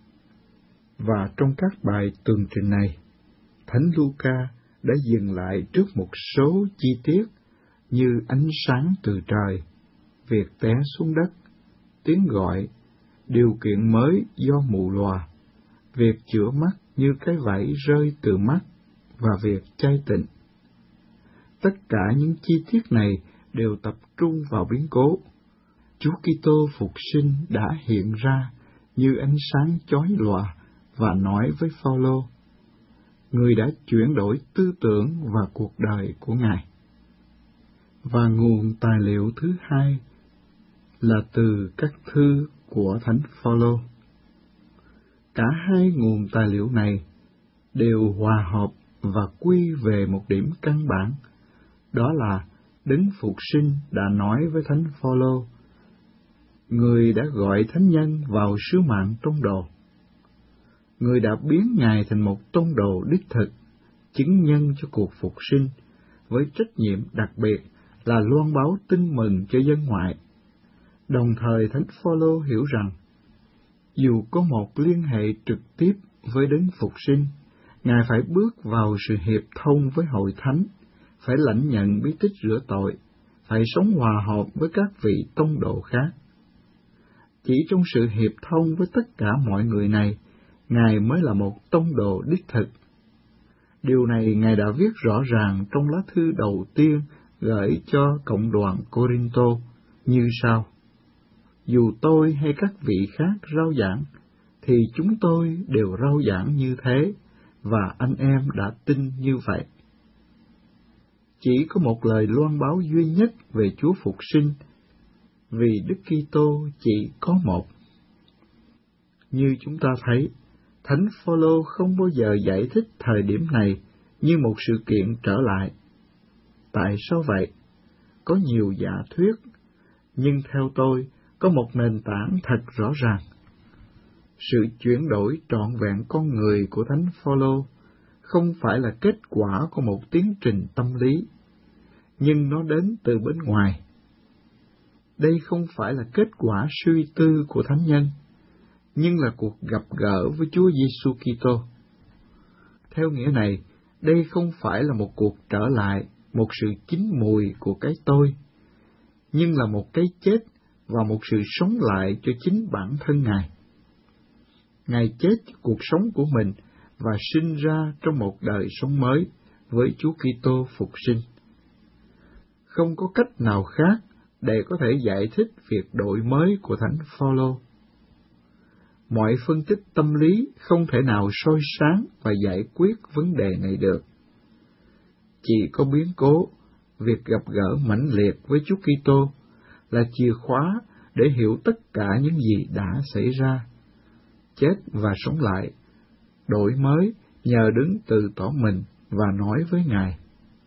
Và trong các bài tường trình này, Thánh Luca đã dừng lại trước một số chi tiết như ánh sáng từ trời, việc té xuống đất, tiếng gọi, điều kiện mới do mù lòa, việc chữa mắt như cái vảy rơi từ mắt và việc chay tịnh. Tất cả những chi tiết này đều tập trung vào biến cố. Chúa Kitô phục sinh đã hiện ra như ánh sáng chói lòa và nói với Phao-lô, người đã chuyển đổi tư tưởng và cuộc đời của Ngài. Và nguồn tài liệu thứ hai là từ các thư của Thánh Phao-lô. Cả hai nguồn tài liệu này đều hòa hợp và quy về một điểm căn bản, đó là Đấng Phục sinh đã nói với Thánh Phao-lô, người đã gọi thánh nhân vào sứ mạng tông đồ. Người đã biến Ngài thành một tông đồ đích thực, chứng nhân cho cuộc phục sinh, với trách nhiệm đặc biệt là loan báo tin mừng cho dân ngoại. Đồng thời Thánh Phao-lô hiểu rằng, dù có một liên hệ trực tiếp với Đấng Phục sinh, Ngài phải bước vào sự hiệp thông với hội thánh, phải lãnh nhận bí tích rửa tội, phải sống hòa hợp với các vị tông đồ khác. Chỉ trong sự hiệp thông với tất cả mọi người này, Ngài mới là một tông đồ đích thực. Điều này Ngài đã viết rõ ràng trong lá thư đầu tiên gửi cho cộng đoàn Cô-rinh-tô như sau: Dù tôi hay các vị khác rao giảng, thì chúng tôi đều rao giảng như thế, và anh em đã tin như vậy. Chỉ có một lời loan báo duy nhất về Chúa Phục sinh, vì Đức Kitô chỉ có một. Như chúng ta thấy, Thánh Phao-lô không bao giờ giải thích thời điểm này như một sự kiện trở lại. Tại sao vậy? Có nhiều giả thuyết, nhưng theo tôi, có một nền tảng thật rõ ràng. Sự chuyển đổi trọn vẹn con người của Thánh Phao-lô không phải là kết quả của một tiến trình tâm lý, nhưng nó đến từ bên ngoài. Đây không phải là kết quả suy tư của thánh nhân, nhưng là cuộc gặp gỡ với Chúa Giêsu Kitô. Theo nghĩa này, đây không phải là một cuộc trở lại, một sự chín mùi của cái tôi, nhưng là một cái chết và một sự sống lại cho chính bản thân Ngài. Ngài chết cuộc sống của mình và sinh ra trong một đời sống mới với Chúa Kitô phục sinh. Không có cách nào khác để có thể giải thích việc đổi mới của Thánh Phao-lô. Mọi phân tích tâm lý không thể nào soi sáng và giải quyết vấn đề này được. Chỉ có biến cố, việc gặp gỡ mãnh liệt với Chúa Kitô là chìa khóa để hiểu tất cả những gì đã xảy ra. Chết và sống lại, đổi mới nhờ đứng từ tỏ mình và nói với Ngài.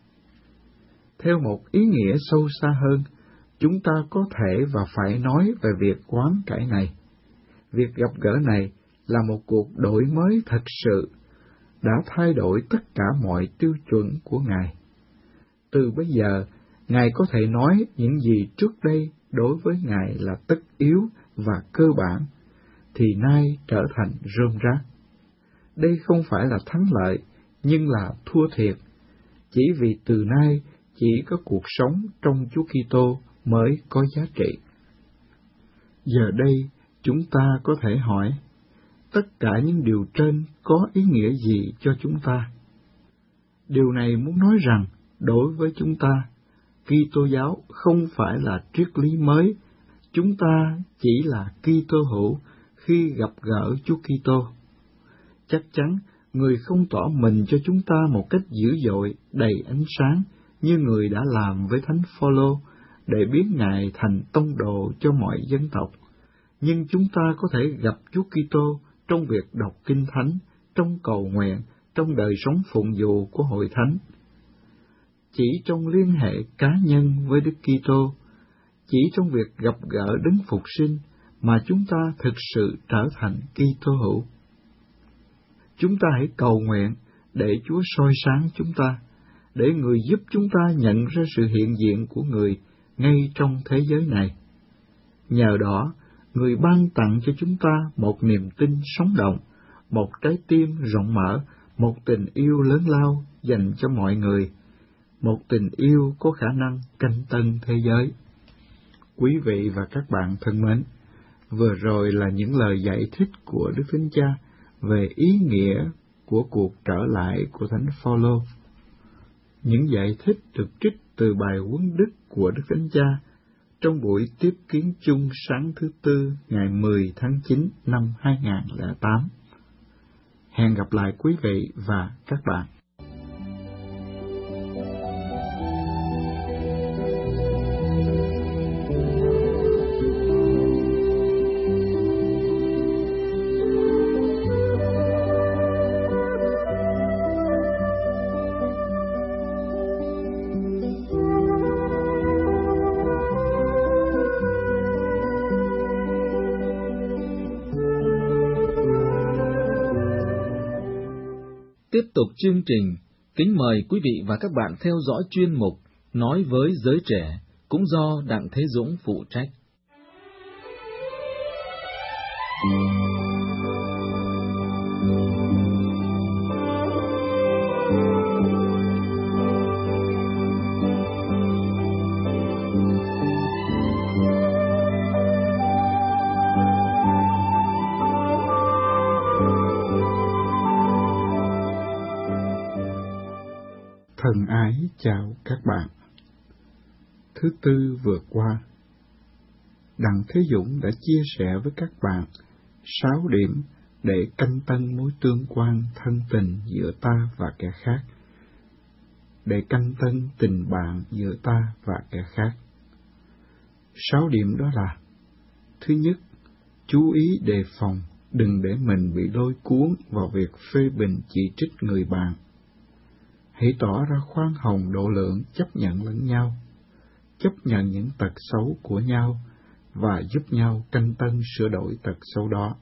Theo một ý nghĩa sâu xa hơn, chúng ta có thể và phải nói về việc hoán cải này. Việc gặp gỡ này là một cuộc đổi mới thật sự, đã thay đổi tất cả mọi tiêu chuẩn của Ngài. Từ bây giờ, Ngài có thể nói những gì trước đây đối với Ngài là tất yếu và cơ bản, thì nay trở thành rơm rác. Đây không phải là thắng lợi, nhưng là thua thiệt, chỉ vì từ nay chỉ có cuộc sống trong Chúa Kitô mới có giá trị. Giờ đây, chúng ta có thể hỏi, tất cả những điều trên có ý nghĩa gì cho chúng ta? Điều này muốn nói rằng, đối với chúng ta, Kitô giáo không phải là triết lý mới, chúng ta chỉ là Kitô hữu khi gặp gỡ Chúa Kitô. Chắc chắn, người không tỏ mình cho chúng ta một cách dữ dội, đầy ánh sáng, như người đã làm với Thánh Phao-lô, để biến Ngài thành tông đồ cho mọi dân tộc. Nhưng chúng ta có thể gặp Chúa Kitô trong việc đọc Kinh Thánh, trong cầu nguyện, trong đời sống phụng vụ của hội thánh. Chỉ trong liên hệ cá nhân với Đức Kitô, chỉ trong việc gặp gỡ Đấng Phục sinh mà chúng ta thực sự trở thành Kitô hữu. Chúng ta hãy cầu nguyện để Chúa soi sáng chúng ta, để Người giúp chúng ta nhận ra sự hiện diện của Người ngay trong thế giới này. Nhờ đó, Người ban tặng cho chúng ta một niềm tin sống động, một trái tim rộng mở, một tình yêu lớn lao dành cho mọi người, một tình yêu có khả năng canh tân thế giới. Quý vị và các bạn thân mến, vừa rồi là những lời giải thích của Đức Thánh Cha về ý nghĩa của cuộc trở lại của Thánh Phaolô. Những giải thích được trích từ bài huấn đức của Đức Thánh Cha trong buổi tiếp kiến chung sáng thứ Tư ngày mười tháng chín năm hai nghìn không trăm lẻ tám. Hẹn gặp lại quý vị và các bạn. Tiếp tục chương trình, kính mời quý vị và các bạn theo dõi chuyên mục Nói với giới trẻ, cũng do Đặng Thế Dũng phụ trách. Thân ái chào các bạn. Thứ Tư vừa qua, Đặng Thế Dũng đã chia sẻ với các bạn sáu điểm để canh tân mối tương quan thân tình giữa ta và kẻ khác, để canh tân tình bạn giữa ta và kẻ khác. Sáu điểm đó là: thứ nhất, chú ý đề phòng, đừng để mình bị lôi cuốn vào việc phê bình chỉ trích người bạn. Hãy tỏ ra khoan hồng độ lượng, chấp nhận lẫn nhau, chấp nhận những tật xấu của nhau và giúp nhau canh tân sửa đổi tật xấu đó.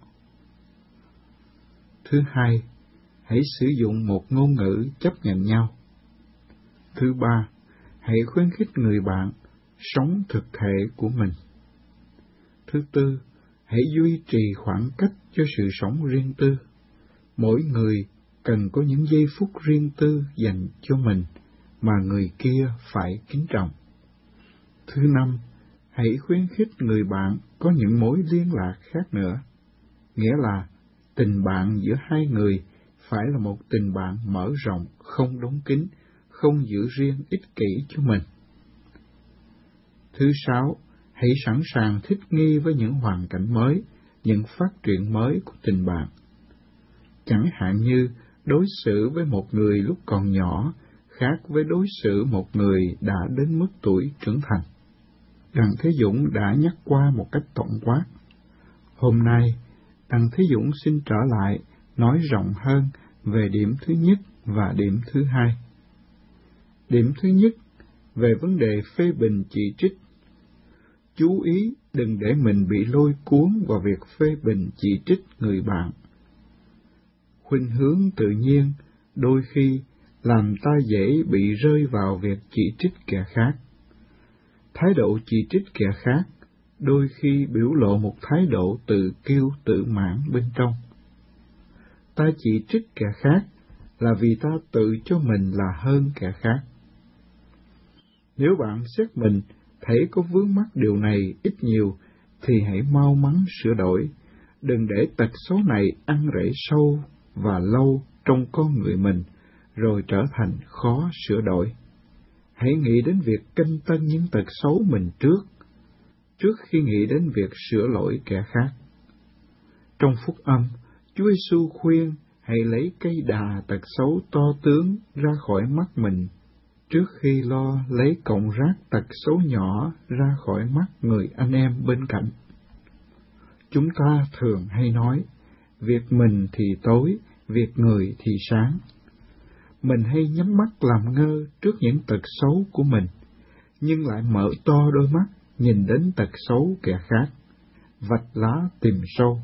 Thứ hai, hãy sử dụng một ngôn ngữ chấp nhận nhau. Thứ ba, hãy khuyến khích người bạn sống thực thể của mình. Thứ tư, hãy duy trì khoảng cách cho sự sống riêng tư. Mỗi người cần có những giây phút riêng tư dành cho mình mà người kia phải kính trọng. Thứ năm, hãy khuyến khích người bạn có những mối liên lạc khác nữa, nghĩa là tình bạn giữa hai người phải là một tình bạn mở rộng, không đóng kín, không giữ riêng ích kỷ cho mình. Thứ sáu, hãy sẵn sàng thích nghi với những hoàn cảnh mới, những phát triển mới của tình bạn. Chẳng hạn như đối xử với một người lúc còn nhỏ khác với đối xử một người đã đến mức tuổi trưởng thành. Đặng Thế Dũng đã nhắc qua một cách tổng quát. Hôm nay, Đặng Thế Dũng xin trở lại nói rộng hơn về điểm thứ nhất và điểm thứ hai. Điểm thứ nhất, về vấn đề phê bình chỉ trích. Chú ý đừng để mình bị lôi cuốn vào việc phê bình chỉ trích người bạn. Khuynh hướng tự nhiên đôi khi làm ta dễ bị rơi vào việc chỉ trích kẻ khác. Thái độ chỉ trích kẻ khác đôi khi biểu lộ một thái độ tự kiêu tự mãn bên trong. Ta chỉ trích kẻ khác là vì ta tự cho mình là hơn kẻ khác. Nếu bạn xét mình thấy có vướng mắc điều này ít nhiều, thì hãy mau mắn sửa đổi, đừng để tật xấu này ăn rễ sâu và lâu trong con người mình, rồi trở thành khó sửa đổi. Hãy nghĩ đến việc canh tân những tật xấu mình trước, trước khi nghĩ đến việc sửa lỗi kẻ khác. Trong phúc âm, Chúa Giêsu khuyên hãy lấy cây đà tật xấu to tướng ra khỏi mắt mình, trước khi lo lấy cọng rác tật xấu nhỏ ra khỏi mắt người anh em bên cạnh. Chúng ta thường hay nói, việc mình thì tối, việc người thì sáng. Mình hay nhắm mắt làm ngơ trước những tật xấu của mình, nhưng lại mở to đôi mắt nhìn đến tật xấu kẻ khác, vạch lá tìm sâu.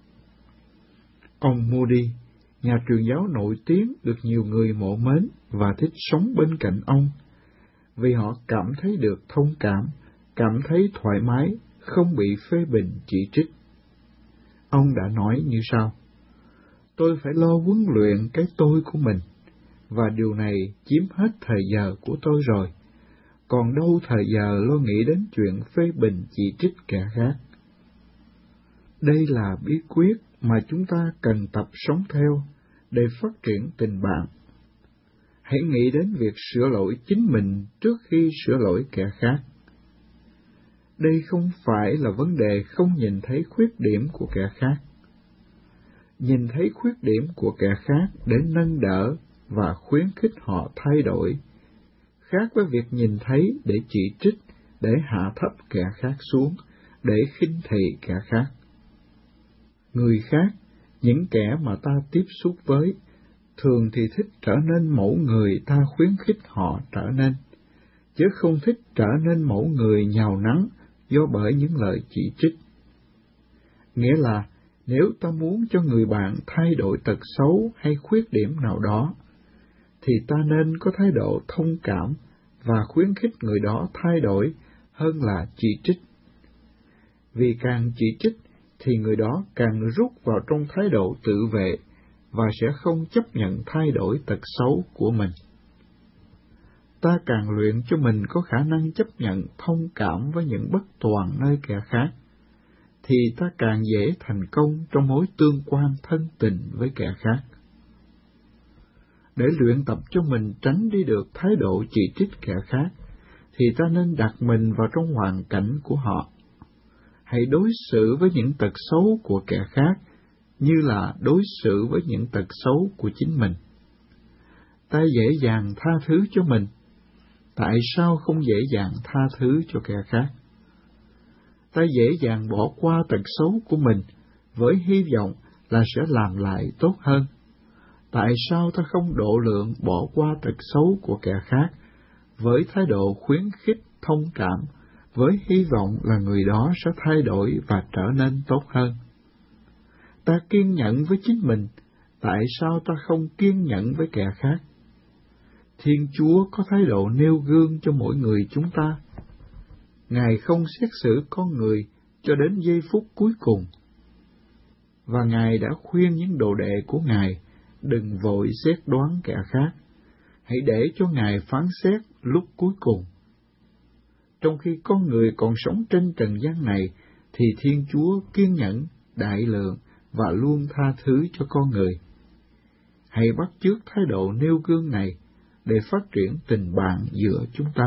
Ông Moody, nhà truyền giáo nổi tiếng được nhiều người mộ mến và thích sống bên cạnh ông, vì họ cảm thấy được thông cảm, cảm thấy thoải mái, không bị phê bình chỉ trích. Ông đã nói như sau: tôi phải lo huấn luyện cái tôi của mình, và điều này chiếm hết thời giờ của tôi rồi, còn đâu thời giờ lo nghĩ đến chuyện phê bình chỉ trích kẻ khác. Đây là bí quyết mà chúng ta cần tập sống theo, để phát triển tình bạn. Hãy nghĩ đến việc sửa lỗi chính mình trước khi sửa lỗi kẻ khác. Đây không phải là vấn đề không nhìn thấy khuyết điểm của kẻ khác. Nhìn thấy khuyết điểm của kẻ khác để nâng đỡ và khuyến khích họ thay đổi, khác với việc nhìn thấy để chỉ trích, để hạ thấp kẻ khác xuống, để khinh thị kẻ khác. Người khác, những kẻ mà ta tiếp xúc với, thường thì thích trở nên mẫu người ta khuyến khích họ trở nên, chứ không thích trở nên mẫu người nhào nắng do bởi những lời chỉ trích. Nghĩa là, nếu ta muốn cho người bạn thay đổi tật xấu hay khuyết điểm nào đó, thì ta nên có thái độ thông cảm và khuyến khích người đó thay đổi hơn là chỉ trích. Vì càng chỉ trích, thì người đó càng rút vào trong thái độ tự vệ và sẽ không chấp nhận thay đổi tật xấu của mình. Ta càng luyện cho mình có khả năng chấp nhận thông cảm với những bất toàn nơi kẻ khác, thì ta càng dễ thành công trong mối tương quan thân tình với kẻ khác. Để luyện tập cho mình tránh đi được thái độ chỉ trích kẻ khác, thì ta nên đặt mình vào trong hoàn cảnh của họ. Hãy đối xử với những tật xấu của kẻ khác như là đối xử với những tật xấu của chính mình. Ta dễ dàng tha thứ cho mình, tại sao không dễ dàng tha thứ cho kẻ khác? Ta dễ dàng bỏ qua tật xấu của mình với hy vọng là sẽ làm lại tốt hơn. Tại sao ta không độ lượng bỏ qua tật xấu của kẻ khác với thái độ khuyến khích thông cảm, với hy vọng là người đó sẽ thay đổi và trở nên tốt hơn? Ta kiên nhẫn với chính mình, tại sao ta không kiên nhẫn với kẻ khác? Thiên Chúa có thái độ nêu gương cho mỗi người chúng ta. Ngài không xét xử con người cho đến giây phút cuối cùng. Và Ngài đã khuyên những đồ đệ của Ngài đừng vội xét đoán kẻ khác, hãy để cho Ngài phán xét lúc cuối cùng. Trong khi con người còn sống trên trần gian này, thì Thiên Chúa kiên nhẫn, đại lượng và luôn tha thứ cho con người. Hãy bắt chước thái độ nêu gương này để phát triển tình bạn giữa chúng ta.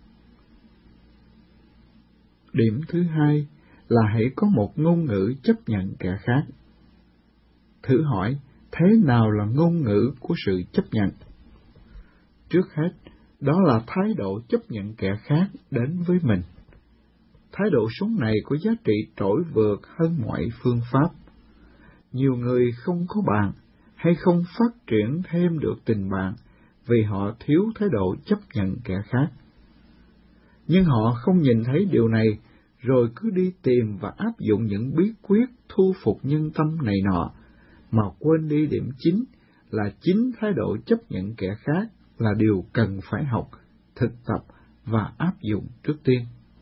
Điểm thứ hai là hãy có một ngôn ngữ chấp nhận kẻ khác. Thử hỏi, thế nào là ngôn ngữ của sự chấp nhận? Trước hết, đó là thái độ chấp nhận kẻ khác đến với mình. Thái độ sống này có giá trị trỗi vượt hơn mọi phương pháp. Nhiều người không có bạn hay không phát triển thêm được tình bạn vì họ thiếu thái độ chấp nhận kẻ khác. Nhưng họ không nhìn thấy điều này, rồi cứ đi tìm và áp dụng những bí quyết thu phục nhân tâm này nọ, mà quên đi điểm chính là chính thái độ chấp nhận kẻ khác là điều cần phải học, thực tập và áp dụng trước tiên.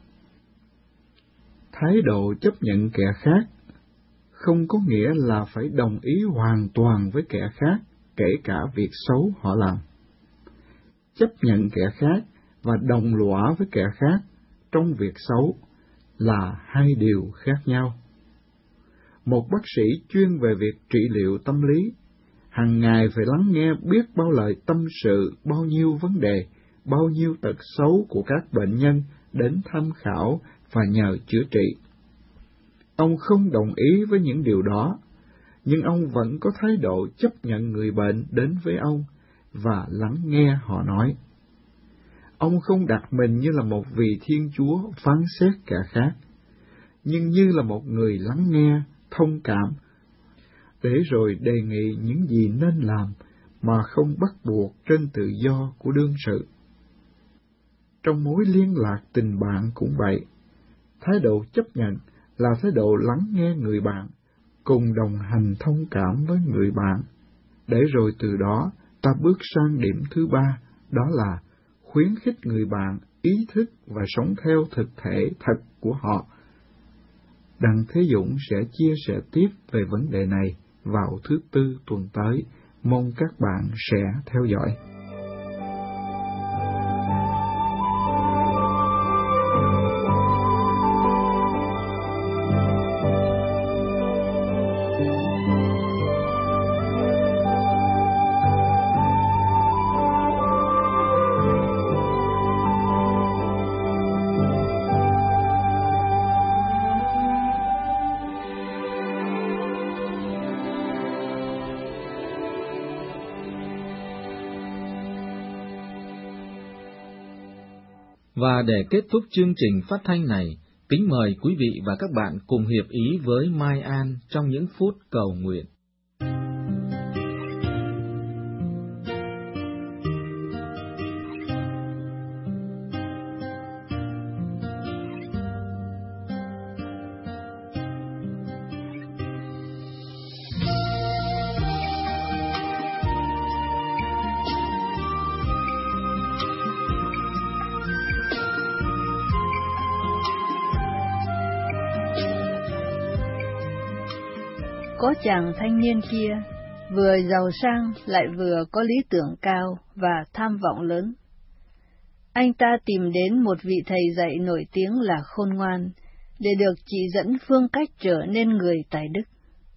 Thái độ chấp nhận kẻ khác không có nghĩa là phải đồng ý hoàn toàn với kẻ khác, kể cả việc xấu họ làm. Chấp nhận kẻ khác và đồng lõa với kẻ khác trong việc xấu là hai điều khác nhau. Một bác sĩ chuyên về việc trị liệu tâm lý, hàng ngày phải lắng nghe biết bao lời tâm sự, bao nhiêu vấn đề, bao nhiêu tật xấu của các bệnh nhân đến tham khảo và nhờ chữa trị. Ông không đồng ý với những điều đó, nhưng ông vẫn có thái độ chấp nhận người bệnh đến với ông và lắng nghe họ nói. Ông không đặt mình như là một vị Thiên Chúa phán xét kẻ khác, nhưng như là một người lắng nghe, thông cảm, để rồi đề nghị những gì nên làm mà không bắt buộc trên tự do của đương sự. Trong mối liên lạc tình bạn cũng vậy, thái độ chấp nhận là thái độ lắng nghe người bạn, cùng đồng hành thông cảm với người bạn, để rồi từ đó ta bước sang điểm thứ ba, đó là khuyến khích người bạn ý thức và sống theo thực thể thật của họ. Đặng Thế Dũng sẽ chia sẻ tiếp về vấn đề này vào thứ Tư tuần tới. Mong các bạn sẽ theo dõi. Và để kết thúc chương trình phát thanh này, kính mời quý vị và các bạn cùng hiệp ý với Mai An trong những phút cầu nguyện. Có chàng thanh niên kia, vừa giàu sang lại vừa có lý tưởng cao và tham vọng lớn. Anh ta tìm đến một vị thầy dạy nổi tiếng là khôn ngoan, để được chỉ dẫn phương cách trở nên người tài đức.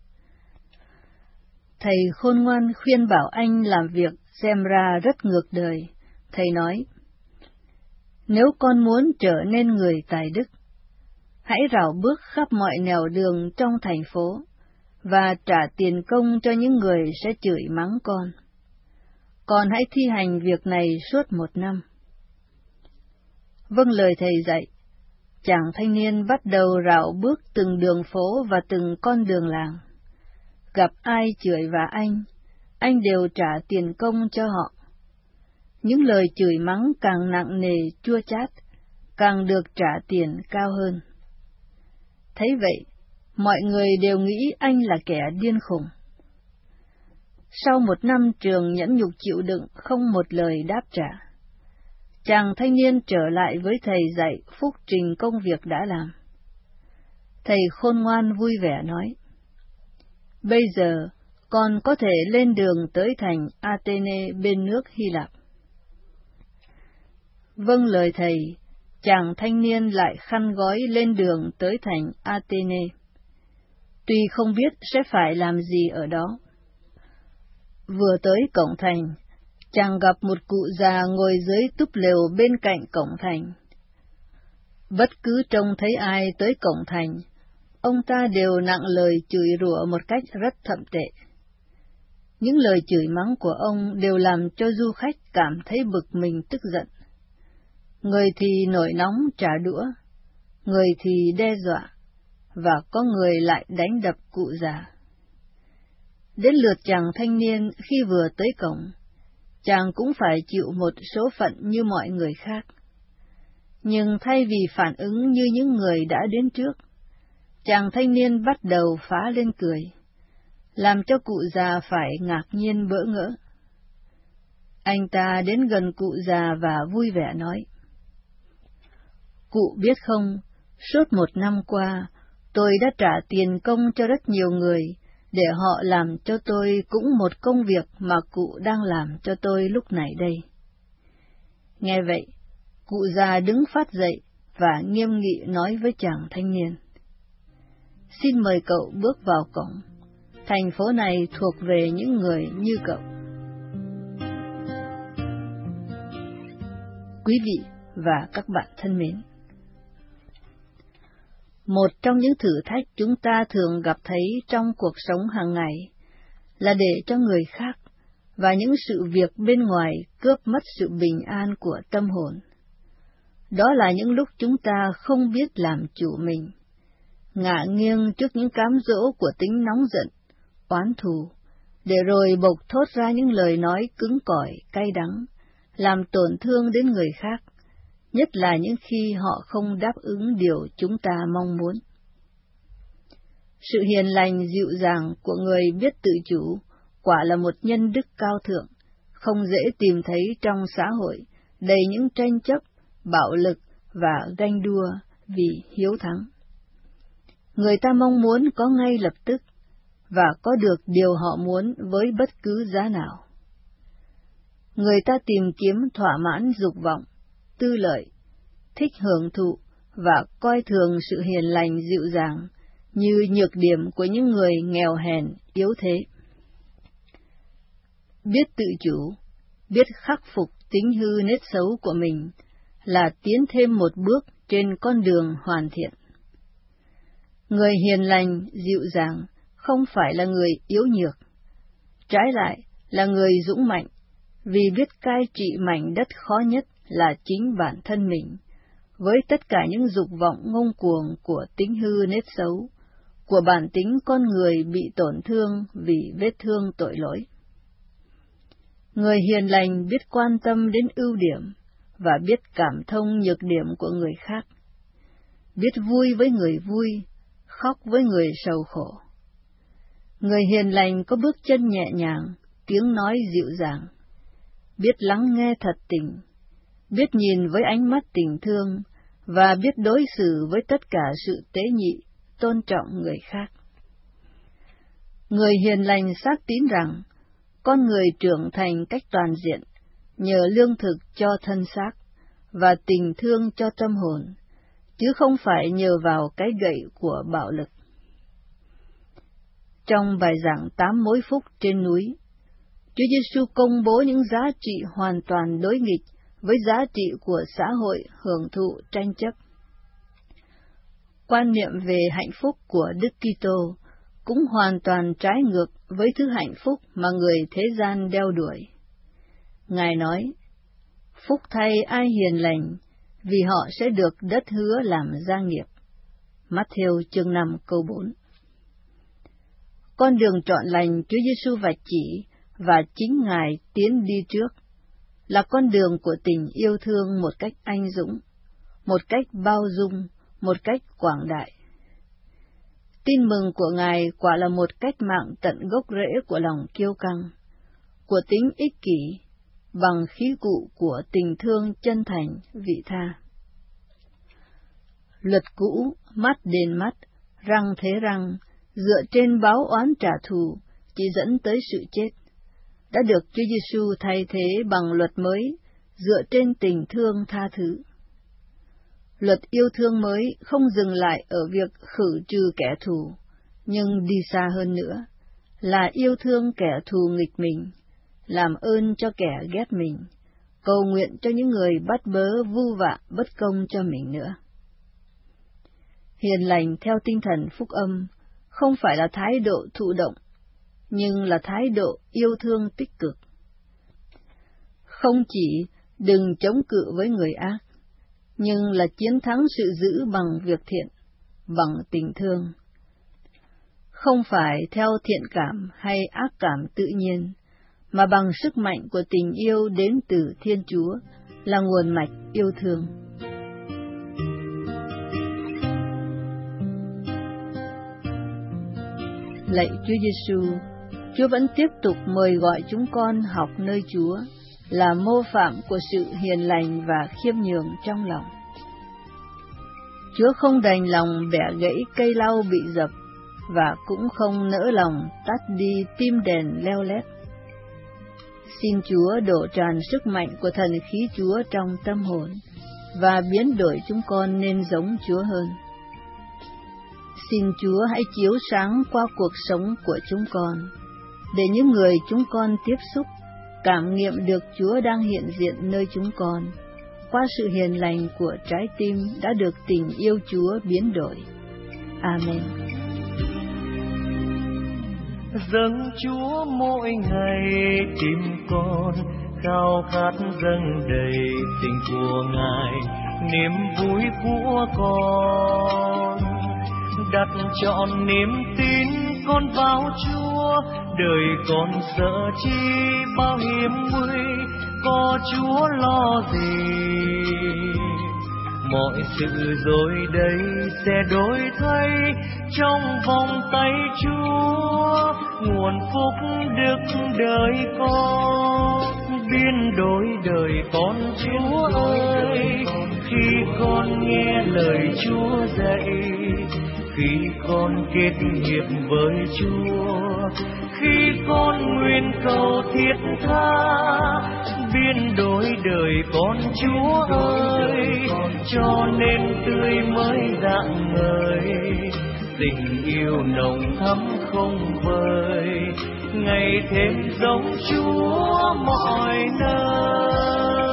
Thầy khôn ngoan khuyên bảo anh làm việc xem ra rất ngược đời. Thầy nói, nếu con muốn trở nên người tài đức, hãy rảo bước khắp mọi nẻo đường trong thành phố, và trả tiền công cho những người sẽ chửi mắng con. Con hãy thi hành việc này suốt một năm. Vâng lời thầy dạy, chàng thanh niên bắt đầu rảo bước từng đường phố và từng con đường làng. Gặp ai chửi và anh, anh đều trả tiền công cho họ. Những lời chửi mắng càng nặng nề chua chát, càng được trả tiền cao hơn. Thấy vậy, mọi người đều nghĩ anh là kẻ điên khùng. Sau một năm trường nhẫn nhục chịu đựng không một lời đáp trả, chàng thanh niên trở lại với thầy dạy phúc trình công việc đã làm. Thầy khôn ngoan vui vẻ nói, bây giờ con có thể lên đường tới thành Athene bên nước Hy Lạp. Vâng lời thầy, chàng thanh niên lại khăn gói lên đường tới thành Athene. Tuy không biết sẽ phải làm gì ở đó. Vừa tới cổng thành, chàng gặp một cụ già ngồi dưới túp lều bên cạnh cổng thành. Bất cứ trông thấy ai tới cổng thành, ông ta đều nặng lời chửi rủa một cách rất thậm tệ. Những lời chửi mắng của ông đều làm cho du khách cảm thấy bực mình tức giận. Người thì nổi nóng trả đũa, người thì đe dọa, và có người lại đánh đập cụ già. Đến lượt chàng thanh niên khi vừa tới cổng, chàng cũng phải chịu một số phận như mọi người khác. Nhưng thay vì phản ứng như những người đã đến trước, chàng thanh niên bắt đầu phá lên cười, làm cho cụ già phải ngạc nhiên bỡ ngỡ. Anh ta đến gần cụ già và vui vẻ nói, cụ biết không, suốt một năm qua, tôi đã trả tiền công cho rất nhiều người, để họ làm cho tôi cũng một công việc mà cụ đang làm cho tôi lúc này đây. Nghe vậy, cụ già đứng phát dậy và nghiêm nghị nói với chàng thanh niên, xin mời cậu bước vào cổng, thành phố này thuộc về những người như cậu. Quý vị và các bạn thân mến, một trong những thử thách chúng ta thường gặp thấy trong cuộc sống hàng ngày là để cho người khác và những sự việc bên ngoài cướp mất sự bình an của tâm hồn. Đó là những lúc chúng ta không biết làm chủ mình, ngả nghiêng trước những cám dỗ của tính nóng giận, oán thù, để rồi bộc thốt ra những lời nói cứng cỏi, cay đắng, làm tổn thương đến người khác, nhất là những khi họ không đáp ứng điều chúng ta mong muốn. Sự hiền lành dịu dàng của người biết tự chủ quả là một nhân đức cao thượng, không dễ tìm thấy trong xã hội đầy những tranh chấp, bạo lực và ganh đua vì hiếu thắng. Người ta mong muốn có ngay lập tức và có được điều họ muốn với bất cứ giá nào. Người ta tìm kiếm thỏa mãn dục vọng, tư lợi, thích hưởng thụ và coi thường sự hiền lành dịu dàng như nhược điểm của những người nghèo hèn, yếu thế. Biết tự chủ, biết khắc phục tính hư nết xấu của mình là tiến thêm một bước trên con đường hoàn thiện. Người hiền lành, dịu dàng không phải là người yếu nhược, trái lại là người dũng mạnh, vì biết cai trị mảnh đất khó nhất là chính bản thân mình, với tất cả những dục vọng ngông cuồng của tính hư nết xấu, của bản tính con người bị tổn thương vì vết thương tội lỗi. Người hiền lành biết quan tâm đến ưu điểm và biết cảm thông nhược điểm của người khác, biết vui với người vui, khóc với người sầu khổ. Người hiền lành có bước chân nhẹ nhàng, tiếng nói dịu dàng, biết lắng nghe thật tình, biết nhìn với ánh mắt tình thương và biết đối xử với tất cả sự tế nhị, tôn trọng người khác. Người hiền lành xác tín rằng con người trưởng thành cách toàn diện nhờ lương thực cho thân xác và tình thương cho tâm hồn, chứ không phải nhờ vào cái gậy của bạo lực. Trong bài giảng tám mối phúc trên núi, Chúa Giêsu công bố những giá trị hoàn toàn đối nghịch với giá trị của xã hội hưởng thụ tranh chấp. Quan niệm về hạnh phúc của Đức Kitô cũng hoàn toàn trái ngược với thứ hạnh phúc mà người thế gian đeo đuổi. Ngài nói, phúc thay ai hiền lành, vì họ sẽ được đất hứa làm gia nghiệp. Matthew chương năm câu bốn. Con đường trọn lành Chúa Giêsu vạch chỉ và chính Ngài tiến đi trước, là con đường của tình yêu thương một cách anh dũng, một cách bao dung, một cách quảng đại. Tin mừng của Ngài quả là một cách mạng tận gốc rễ của lòng kiêu căng, của tính ích kỷ, bằng khí cụ của tình thương chân thành, vị tha. Luật cũ, mắt đền mắt, răng thế răng, dựa trên báo oán trả thù, chỉ dẫn tới sự chết, đã được Chúa Giêsu thay thế bằng luật mới, dựa trên tình thương tha thứ. Luật yêu thương mới không dừng lại ở việc khử trừ kẻ thù, nhưng đi xa hơn nữa, là yêu thương kẻ thù nghịch mình, làm ơn cho kẻ ghét mình, cầu nguyện cho những người bắt bớ vu vạ bất công cho mình nữa. Hiền lành theo tinh thần phúc âm không phải là thái độ thụ động, nhưng là thái độ yêu thương tích cực. Không chỉ đừng chống cự với người ác, nhưng là chiến thắng sự dữ bằng việc thiện, bằng tình thương. Không phải theo thiện cảm hay ác cảm tự nhiên, mà bằng sức mạnh của tình yêu đến từ Thiên Chúa, là nguồn mạch yêu thương. Lạy Chúa Giêsu, Chúa vẫn tiếp tục mời gọi chúng con học nơi Chúa, là mô phạm của sự hiền lành và khiêm nhường trong lòng. Chúa không đành lòng bẻ gãy cây lau bị dập, và cũng không nỡ lòng tắt đi tim đèn leo lét. Xin Chúa đổ tràn sức mạnh của thần khí Chúa trong tâm hồn, và biến đổi chúng con nên giống Chúa hơn. Xin Chúa hãy chiếu sáng qua cuộc sống của chúng con, để những người chúng con tiếp xúc cảm nghiệm được Chúa đang hiện diện nơi chúng con, qua sự hiền lành của trái tim đã được tình yêu Chúa biến đổi. Amen. Dâng Chúa mỗi ngày tim con khao khát dâng đầy tình của Ngài, niềm vui của con đặt trọn niềm tin con vào Chúa, đời con sợ chi bao hiểm nguy, có Chúa lo gì. Mọi sự rồi đây sẽ đổi thay trong vòng tay Chúa, nguồn phúc đức đời con biến đổi đời con. Chúa ơi, khi con nghe lời Chúa dạy, khi con kết hiệp với Chúa, khi con nguyện cầu thiết tha, biến đổi đời con. Chúa ơi, cho nên tươi mới rạng ngời, tình yêu nồng thắm không vời, ngày thêm giống Chúa mọi nơi.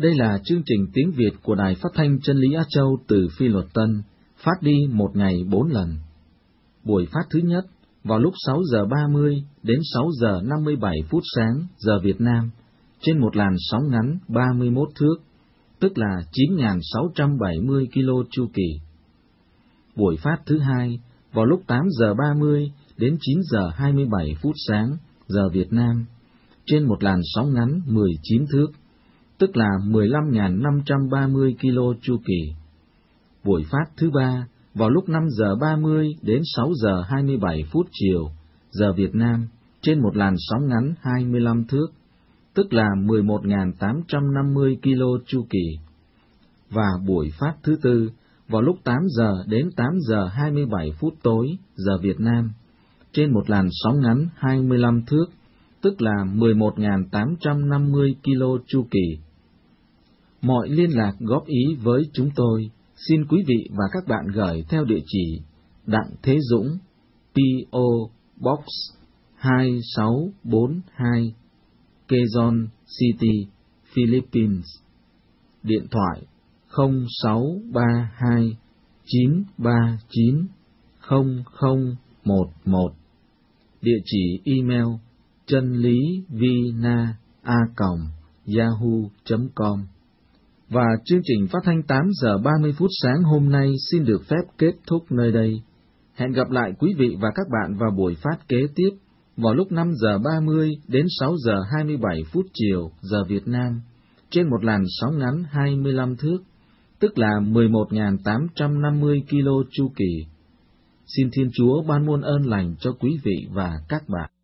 Đây là chương trình tiếng Việt của Đài Phát thanh Chân lý Á Châu từ Phi Luật Tân, phát đi một ngày bốn lần. Buổi phát thứ nhất vào lúc sáu giờ ba mươi đến sáu giờ năm mươi bảy phút sáng giờ Việt Nam, trên một làn sóng ngắn ba mươi mốt thước, tức là chín nghìn sáu trăm bảy mươi ki lô chu kỳ. Buổi phát thứ hai vào lúc tám giờ ba mươi đến chín giờ hai mươi bảy phút sáng giờ Việt Nam, trên một làn sóng ngắn mười chín thước, tức là mười lăm nghìn năm trăm ba mươi ki lô chu kỳ. Buổi phát thứ ba vào lúc năm giờ ba mươi đến sáu giờ hai mươi bảy phút chiều giờ Việt Nam, trên một làn sóng ngắn hai mươi lăm thước, tức là mười một nghìn tám trăm năm mươi ki lô chu kỳ. Và buổi phát thứ tư vào lúc tám giờ đến tám giờ hai mươi bảy phút tối giờ Việt Nam, trên một làn sóng ngắn hai mươi lăm thước, tức là mười một nghìn tám trăm năm mươi ki lô chu kỳ. Mọi liên lạc góp ý với chúng tôi, xin quý vị và các bạn gửi theo địa chỉ Đặng Thế Dũng, pê o Box hai sáu bốn hai, Quezon City, Philippines. Điện thoại không sáu ba hai chín ba chín không không một một. Địa chỉ email chân lý vina a còng yahoo chấm com. Và chương trình phát thanh tám giờ ba mươi phút sáng hôm nay xin được phép kết thúc nơi đây. Hẹn gặp lại quý vị và các bạn vào buổi phát kế tiếp vào lúc năm giờ ba mươi đến sáu giờ hai mươi bảy phút chiều giờ Việt Nam, trên một làn sóng ngắn hai mươi lăm thước, tức là mười một nghìn tám trăm năm mươi ki lô chu kỳ. Xin Thiên Chúa ban muôn ơn lành cho quý vị và các bạn.